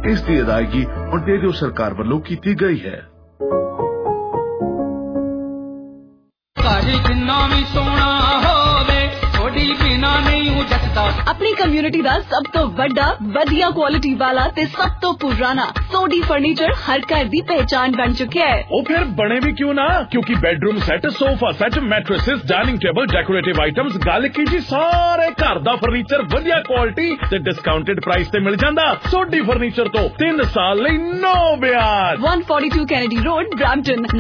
इस दी अदायगी ओंटारियो सरकार ਵੱਲੋਂ ਕੀਤੀ ਗਈ ਹੈ। अपनी कम्युनिटी दा सब तो बड़ा वधिया क्वालिटी वाला ते सब तो पुराना सोडी फर्नीचर हर घर दी पहचान बन चुका है। ओ फिर बने भी क्यों ना, क्योंकि bedroom set, sofa set, mattresses, dining table, decorative items, गल की जी सारे घर दा फर्नीचर वधिया क्वालिटी ते डिस्काउंटेड प्राइस ते मिल जांदा। सोडी फर्नीचर तो 3 साल लई नो ब्याज। 142 Kennedy road, Brampton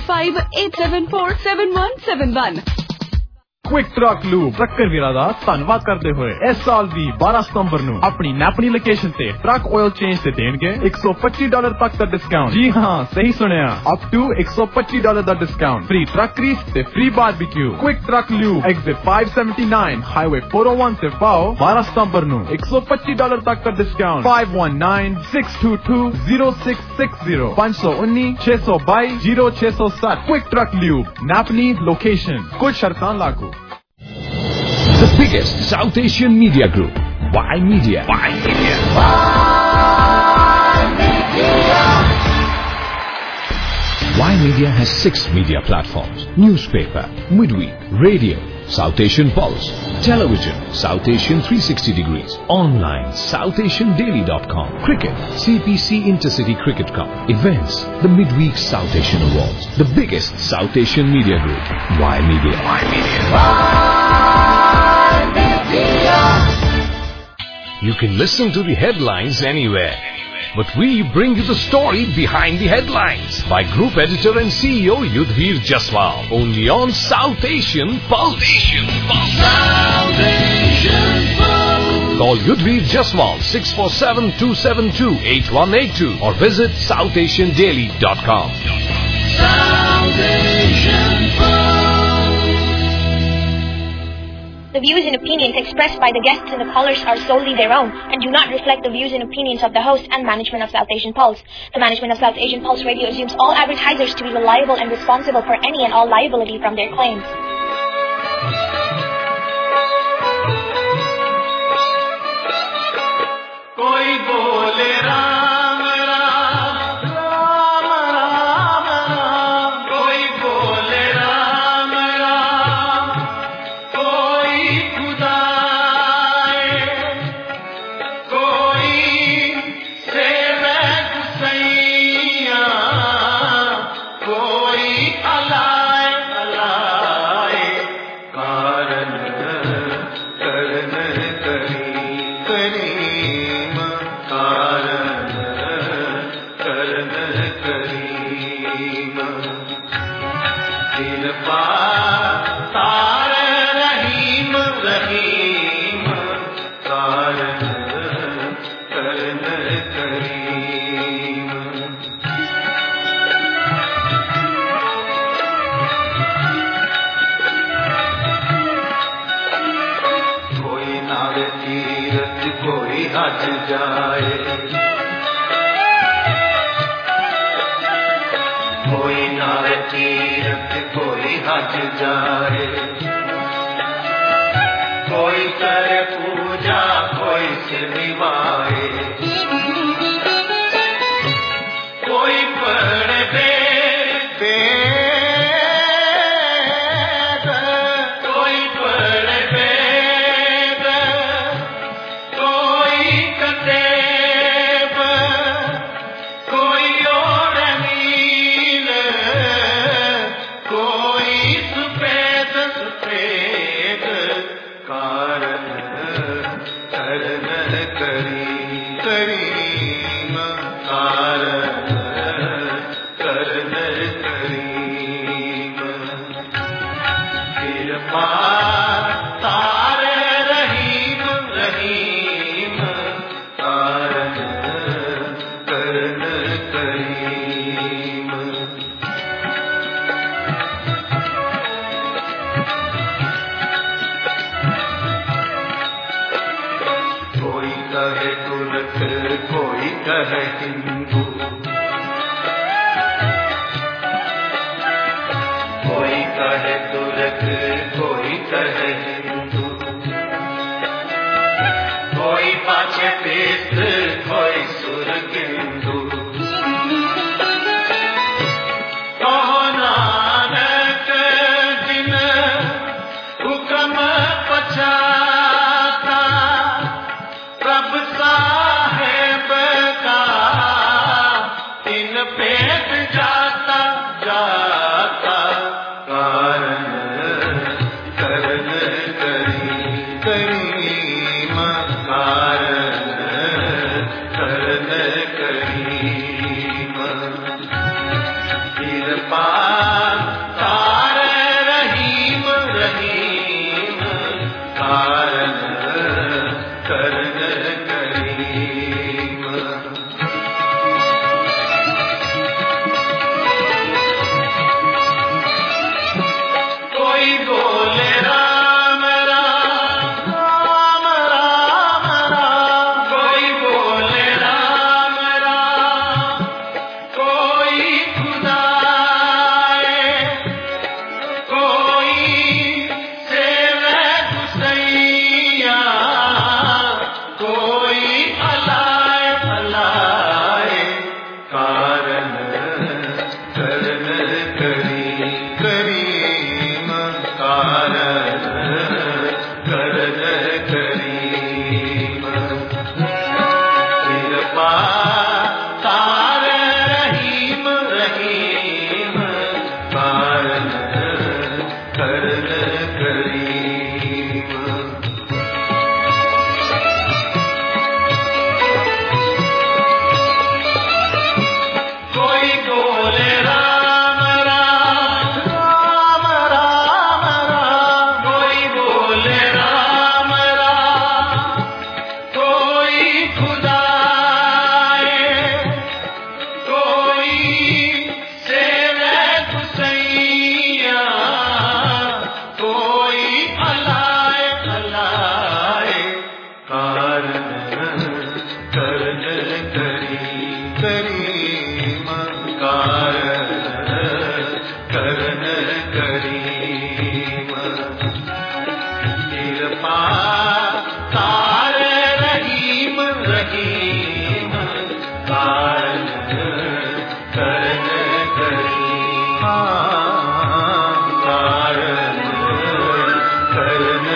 9058747171। Quick truck lube trucker वीरा दा धन्नवाद करते हुए इस साल दी 12 सितंबर नू अपनी नैपनी लोकेशन से ट्रक ऑयल चेंज से देंगे $125 तक दा डिस्काउंट। जी हाँ, सही सुनिया, अप टू $125 दा डिस्काउंट, फ्री ट्रक ग्रीस ते free barbecue. Quick truck lube exit 579 highway 401 से पाओ। 12 सितंबर नू $125 तक दा discount. 5196220660 519-622-0607। Quick truck lube Napanee location. कुछ शर्तां लागू। The biggest South Asian media group, Y Media. Y Media. Y Media has 6 media platforms: newspaper, midweek, radio, South Asian Pulse, television, South Asian 360 degrees, online, SouthAsianDaily.com, cricket, CPC Intercity Cricket Cup, events, the midweek South Asian Awards, the biggest South Asian media group, Y Media. Y Media. You can listen to the headlines anywhere, but we bring you the story behind the headlines by Group Editor and CEO Yudhvir Jaswal, only on South Asian Pulse. South Asian Pulse. Call Yudhvir Jaswal 647-272-8182 or visit SouthAsianDaily.com. South Asian Pulse. The views and opinions expressed by the guests and the callers are solely their own and do not reflect the views and opinions of the host and management of South Asian Pulse. The management of South Asian Pulse Radio assumes all advertisers to be liable and responsible for any and all liability from their claims. कोई बोले राम राम राम राम राम, कोई बोले राम राम, कोई खुदा कोई सेवे गुसैया, कोई अलाए अलाए कारण करन करी करीम, कारण करन करीम, कृपा तार रहीम रहीम, कारण करन करीम। कोई नावे तीरथ कोई हज जाए, कोई नावे तीरथ कोई हज जाए, कोई करे पूजा कोई सिर निभाए, कोई पढ़े वेद, कोई पढ़े वेद, कोई कतेब, कोई और नील, कोई सुफेद सुफेद, कारण करन करी करीम, कारण करन करीम, कृपा तार रहीम रहीम, कारण करन करीम। कोई कहे तुर्क कोई कहे हिंदू, कोई कहे तुर्क कोई कहे हिंदू, कोई पाछे पेस्त कोई सुर्ग करीम करन करीम कृपा कार रहीम रहीम कारन करन करीम कारन करन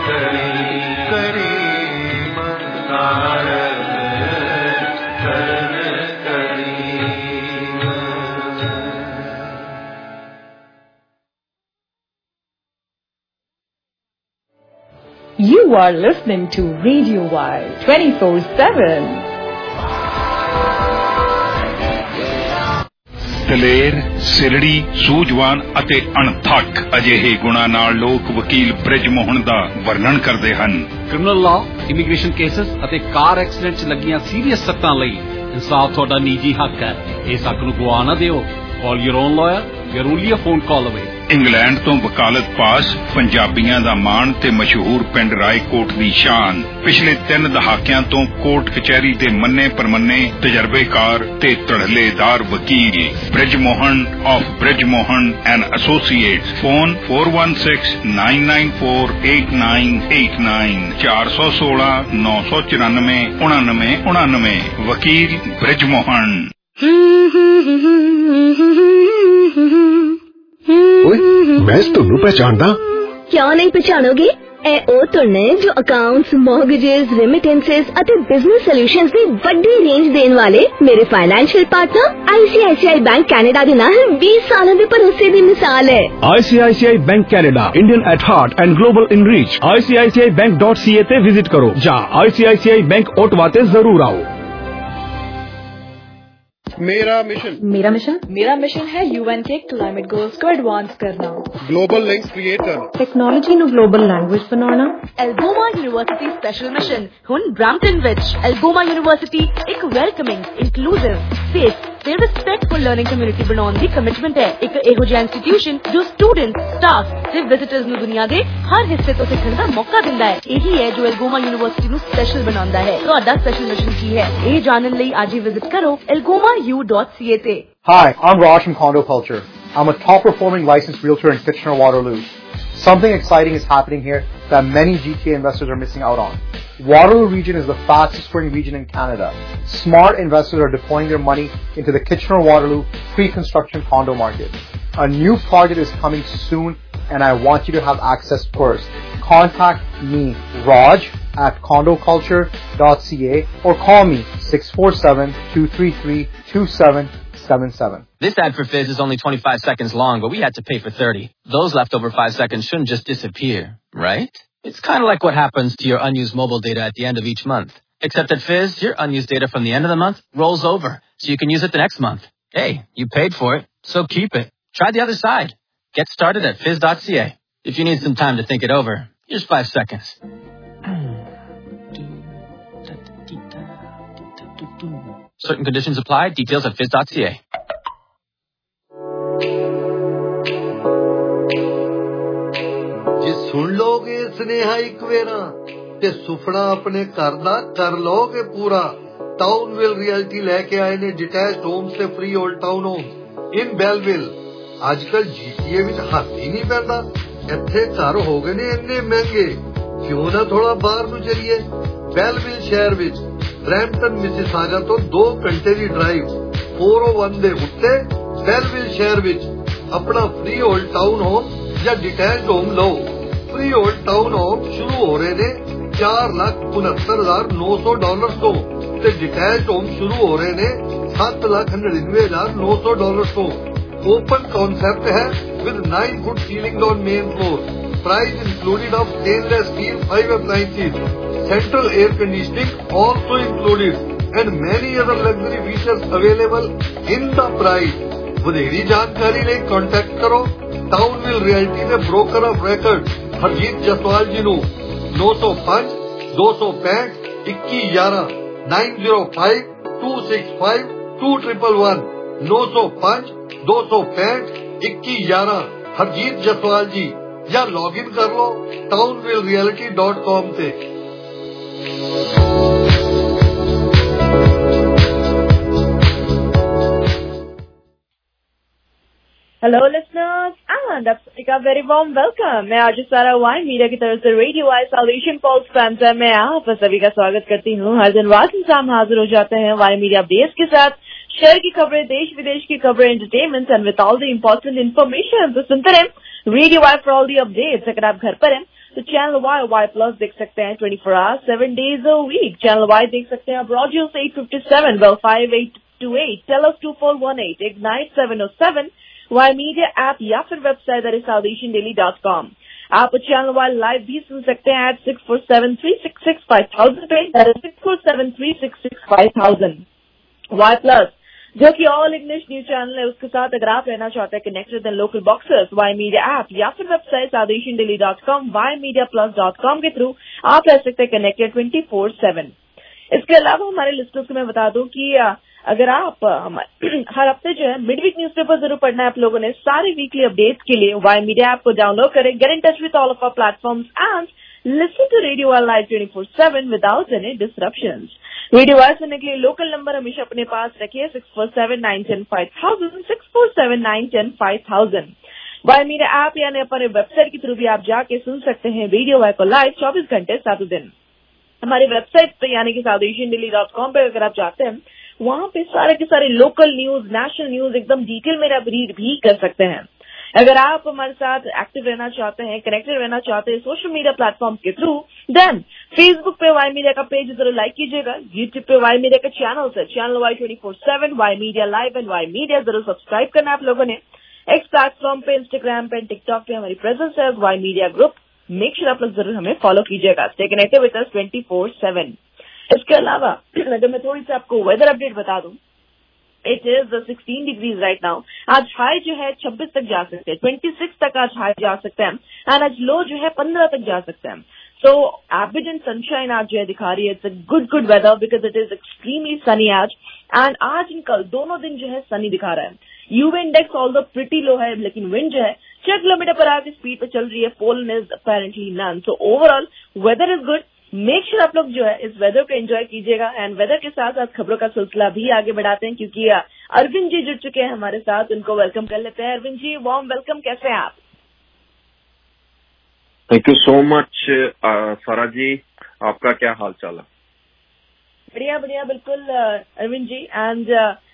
करीम कारन करन करीम। You are listening to Radio Wild 24/7. ਦਲੇਰ, ਸਿਰੜੀ, ਸੂਝਵਾਨ ਅਤੇ ਅਣਥੱਕ ਅਜਿਹੇ ਗੁਣਾਂ ਨਾਲ ਲੋਕ ਵਕੀਲ ਬ੍ਰਿਜ ਮੋਹਨ ਦਾ ਵਰਣਨ ਕਰਦੇ ਹਨ। ਕ੍ਰਿਮੀਨਲ ਲਾਅ, ਇਮੀਗ੍ਰੇਸ਼ਨ ਕੇਸਸ ਅਤੇ ਕਾਰ ਐਕਸੀਡੈਂਟ 'ਚ ਲੱਗੀਆਂ ਸੀਰੀਅਸ ਸੱਟਾਂ ਲਈ ਇਨਸਾਫ ਤੁਹਾਡਾ ਨਿੱਜੀ ਹੱਕ ਹੈ। ਇਸ ਹੱਕ ਨੂੰ ਗਵਾ ਨਾ ਦਿਓ। Call your own lawyer. We are only a phone call away. England ਤੋਂ ਵਕਾਲਤ ਪਾਸ, ਪੰਜਾਬੀਆਂ ਦਾ ਮਾਣ ਤੇ ਮਸ਼ਹੂਰ ਪਿੰਡ ਰਾਏਕੋਟ ਦੀ ਸ਼ਾਨ। ਪਿਛਲੇ 3 ਦਹਾਕਿਆਂ ਤੋਂ ਕੋਰਟ ਕਚਹਿਰੀ ਦੇ ਮੰਨੇ ਪਰਮੰਨੇ ਤਜਰਬੇਕਾਰ ਤੇ ਧੜਲੇਦਾਰ ਵਕੀਲ Brij Mohan of Brij Mohan and associates. Phone 4169948989 416 994 9999। ਵਕੀਲ ਬ੍ਰਿਜ ਮੋਹਨ। ਓਏ ਮੈਂ ਤੁਹਾਨੂੰ ਪਹਿਚਾਣਦਾ। ਕਿਉਂ ਨਹੀਂ ਪਛਾਣੋਗੇ? ਇਹ ਉਹ ਧੁਨ ਨੇ ਜੋ ਅਕਾਊਂਟਸ, ਮੌਰਗੇजेस, ਰੈਮਿਟੈਂਸਸ ਅਤੇ ਬਿਜ਼ਨਸ ਸੋਲੂਸ਼ਨਸ ਦੀ ਵੱਡੀ ਰੇਂਜ ਦੇਣ ਵਾਲੇ ਮੇਰੇ financial partner ICICI bank Canada ਦੇ ਨਾਲ 20 ਸਾਲਾਂ ਦੇ ਭਰੋਸੇ ਦੀ ਮਿਸਾਲ ਹੈ। ICICI bank Canada, Indian at heart and global in reach. ICICIBank.ca ਤੇ ਵਿਜ਼ਿਟ ਕਰੋ ਜਾਂ ICICI ਬੈਂਕ ਓਟਵਾ ਤੇ ਜ਼ਰੂਰ ਆਓ। मेरा मिशन है UN के क्लाइमेट गोल्स को एडवांस करना, ग्लोबल लिंक्स क्रिएट करना, टेक्नोलॉजी ਨੂੰ ग्लोबल लैंग्वेज बनाना। एल्गोमा यूनिवर्सिटी स्पेशल मिशन ਹੁਣ ਬ੍ਰੈਂਪਟਨ ਵਿੱਚ। ਐਲਗੋਮਾ ਯੂਨੀਵਰਸਿਟੀ ਇੱਕ ਵੈਲਕਮਿੰਗ, ਇਨਕਲੂਸਿਵ, ਸੇਫ ਤੇ ਰਿਸਪੈਕਟਫੁਲ ਲਰਨਿੰਗ ਕਮਿਊਨਿਟੀ ਬਣਾਉਣ ਦੀ ਕਮਿਟਮੈਂਟ ਹੈ। ਇੱਕ ਇਹੋ ਜਿਹਾ ਇੰਸਟੀਟਿਊਸ਼ਨ ਜੋ ਸਟੂਡੈਂਟਸ, ਸਟਾਫ ਤੇ ਵਿਜ਼ਿਟਰਸ ਨੂੰ ਦੁਨੀਆ ਦੇ ਹਰ ਹਿੱਸੇ ਤੋਂ ਸਿੱਖਣ ਦਾ ਮੌਕਾ ਦਿੰਦਾ ਹੈ। ਇਹੀ ਹੈ ਜੋ ਐਲਗੋਮਾ ਯੂਨੀਵਰਸਿਟੀ ਨੂੰ ਸਪੈਸ਼ਲ ਬਣਾਉਂਦਾ ਹੈ। ਤੁਹਾਡਾ ਸਪੈਸ਼ਲ ਮਿਸ਼ਨ ਕੀ ਹੈ? ਇਹ ਜਾਣਨ ਲਈ ਅੱਜ ਹੀ ਵਿਜ਼ਿਟ ਕਰੋ algoma.ca ਤੇ। Hi, I'm Raj from Condo Culture. I'm a top-performing licensed realtor in Kitchener-Waterloo. Something exciting is happening here that many GTA investors are missing out on. Waterloo region is the fastest growing region in Canada. Smart investors are deploying their money into the Kitchener-Waterloo pre-construction condo market. A new project is coming soon and I want you to have access first. Contact me, Raj, at condoculture.ca or call me 647-233-2777. This ad for Fizz is only 25 seconds long, but we had to pay for 30. Those leftover 5 seconds shouldn't just disappear, right? It's kind of like what happens to your unused mobile data at the end of each month. Except at Fizz, your unused data from the end of the month rolls over, so you can use it the next month. Hey, you paid for it, so keep it. Try the other side. Get started at fizz.ca. If you need some time to think it over, here's 5 seconds. Certain conditions apply. Details at fizz.ca. ਜੇ ਸੁਣ ਲੋਗੇ ਸੁਨੇਹਾ ਇੱਕ vera ਤੇ ਸੁਪਨਾ ਆਪਣੇ ਘਰ ਦਾ ਕਰ ਲੋਗੇ ਪੂਰਾ। ਟਾਊਨਵਿਲ ਰਿਐਲਿਟੀ ਲੈ ਕੇ ਆਏ ਨੇ ਡਿਟੈਚਡ ਹੋਮਸ ਤੇ freehold town homes in Belleville. ਅੱਜ ਕੱਲ GTA ਵਿੱਚ ਹੱਥ ਹੀ ਨਹੀਂ ਪੈਂਦਾ। ਇੱਥੇ ਘਰ ਹੋ ਗਏ ਨੇ ਇੰਨੇ ਮਹਿੰਗੇ, ਕਿਉਂ ਨਾ ਥੋੜਾ ਬਾਹਰ ਨੂੰ ਚਲੀਏ। ਬੈਲਵਿਲ ਸ਼ਹਿਰ ਵਿੱਚ ਬਰੈਂਪਟਨ ਮਿਸਿਸਾਗਾ ਤੋਂ 2 ਘੰਟੇ ਦੀ ਡਰਾਈਵ 401 ਦੇ ਉੱਤੇ ਬੈਲਵਿਲ ਸ਼ਹਿਰ ਵਿੱਚ ਆਪਣਾ ਫ੍ਰੀ ਓਲਡ ਟਾਊਨ ਹੋਮ ਜਾਂ ਡਿਟੈਚਡ ਹੋਮ ਲਓ। ਫ੍ਰੀ ਓਲਡ ਟਾਊਨ ਹੋਮ ਸ਼ੁਰੂ ਹੋ ਰਹੇ ਨੇ $4,69,900 ਤੋਂ ਤੇ ਡਿਟੈਚਡ ਹੋਮ ਸ਼ੁਰੂ ਹੋ ਰਹੇ ਨੇ $7,99,900 ਤੋਂ। ओपन concept है with 9 foot ceilings on main floor. Price included of stainless steel 5 appliances. Central air conditioning also included and many other luxury features available in the price. ਵਧੇਰੀ ਜਾਣਕਾਰੀ ਲਈ ਕੰਟੈਕਟ ਕਰੋ ਟਾਊਨਵਿਲ ਰਿਐਲਿਟੀ ਦੇ broker of record Harjeet Jaswal ji ਨੂੰ 905 265 2111 905 265 2111 905 265 2111 ਹਰਜੀਤ ਜਸਵਾਲ ਜੀ ਜਾਂ login ਕਰ ਲਓ townvillereality.com ਤੇ। Hello listeners and a very warm welcome. मैं आज सारा वाई मीडिया की तरफ से radio Y South Asian pulse prime में आप सभी का स्वागत करती हूँ। हर दिन रात इंसान हाजिर हो जाते हैं वाई मीडिया अपडेट्स के साथ, शहर की खबरें, देश विदेश की खबरें, entertainment and with all the important information. तो सुनते रहें radio Y for all the updates. अगर आप घर पर हैं तो चैनल वाई प्लस देख सकते हैं 24 hours 7 days a week। Channel Y देख सकते हैं आप Rogers 857 well 5828 tell us 2418 ignite 707 Y media app या फिर वेबसाइट दैट इज southasiandaily.com। आप चैनल वाई लाइव भी सुन सकते हैं at 647-366-5000 पे, दैट इज 647-366-5000। वाई प्लस जो कि ऑल इंग्लिश न्यूज चैनल है, उसके साथ अगर आप रहना चाहते हैं connected in local boxes, Y media app या फिर वेबसाइट southasiandaily.com ymeediaplus.com के थ्रू आप रह सकते हैं कनेक्टेड 24/7। इसके अलावा हमारे लिस्टर्स को मैं बता दूं कि अगर आप हर हफ्ते जो है मिडवीक न्यूज़पेपर जरूर पढ़ना है आप लोगों ने, सारे वीकली अपडेट्स के लिए वाई मीडिया ऐप को डाउनलोड करें, get in touch with all of our platforms and listen to radio Y live 24/7 without any disruptions. Radio Y सुनने के लिए लोकल नंबर हमेशा अपने पास रखिए 647-910-5000 647-910-5000। वाई मीडिया ऐप यानी अपने वेबसाइट के थ्रू भी आप जाके सुन सकते हैं रेडियो वाई को लाइव 24 घंटे 7 दिन। हमारी वेबसाइट पे यानी कि southasiandaily.com पे अगर आप जाते हैं, वहां पे सारे के सारे लोकल न्यूज, नेशनल न्यूज एकदम डिटेल में आप रीड भी कर सकते हैं। अगर आप हमारे साथ एक्टिव रहना चाहते हैं, कनेक्टेड रहना चाहते हैं सोशल मीडिया प्लेटफॉर्म के थ्रू, देन फेसबुक पे वाई मीडिया का पेज जरूर लाइक कीजिएगा, यूट्यूब पे वाई मीडिया का चैनल है, channel Y 24/7 Y media live and Y media जरूर सब्सक्राइब करना आप लोगों ने। एक्स प्लेटफॉर्म पे, इंस्टाग्राम पे, टिकटॉक पे हमारी प्रेजेंस है Y media group, make sure आप लोग जरूर हमें फॉलो कीजिएगा। Stay connected with us 24/7। इसके अलावा अगर मैं थोड़ी सी आपको वेदर अपडेट बता दूं, it is 16 degrees right now. आज हाई जो है 26 तक जा सकते हैं, 26 तक आज हाई जा सकते हैं एंड आज लो जो है 15 तक जा सकते हैं। सो एबिडेंट सनशाइन आज जो है दिखा रही है, it's a good weather because it is extremely sunny आज, एंड आज एंड कल दोनों दिन जो है सनी दिखा रहा है। UV index although pretty low है, लेकिन विंड जो है 6 किलोमीटर पर आवर की स्पीड पे चल रही है। Pollen is apparently none. So overall weather is good. Make sure आप लोग जो है इस वेदर को एंजॉय कीजिएगा एंड वेदर के साथ साथ खबरों का सिलसिला भी आगे बढ़ाते हैं, क्योंकि अरविंद जी जुड़ चुके हैं हमारे साथ, उनको वेलकम कर लेते हैं। अरविंद जी वार्म वेलकम, कैसे हैं आप? Thank you so much Sara जी, आपका क्या हाल चाल है? बढ़िया बढ़िया, बिल्कुल अरविंद जी। एंड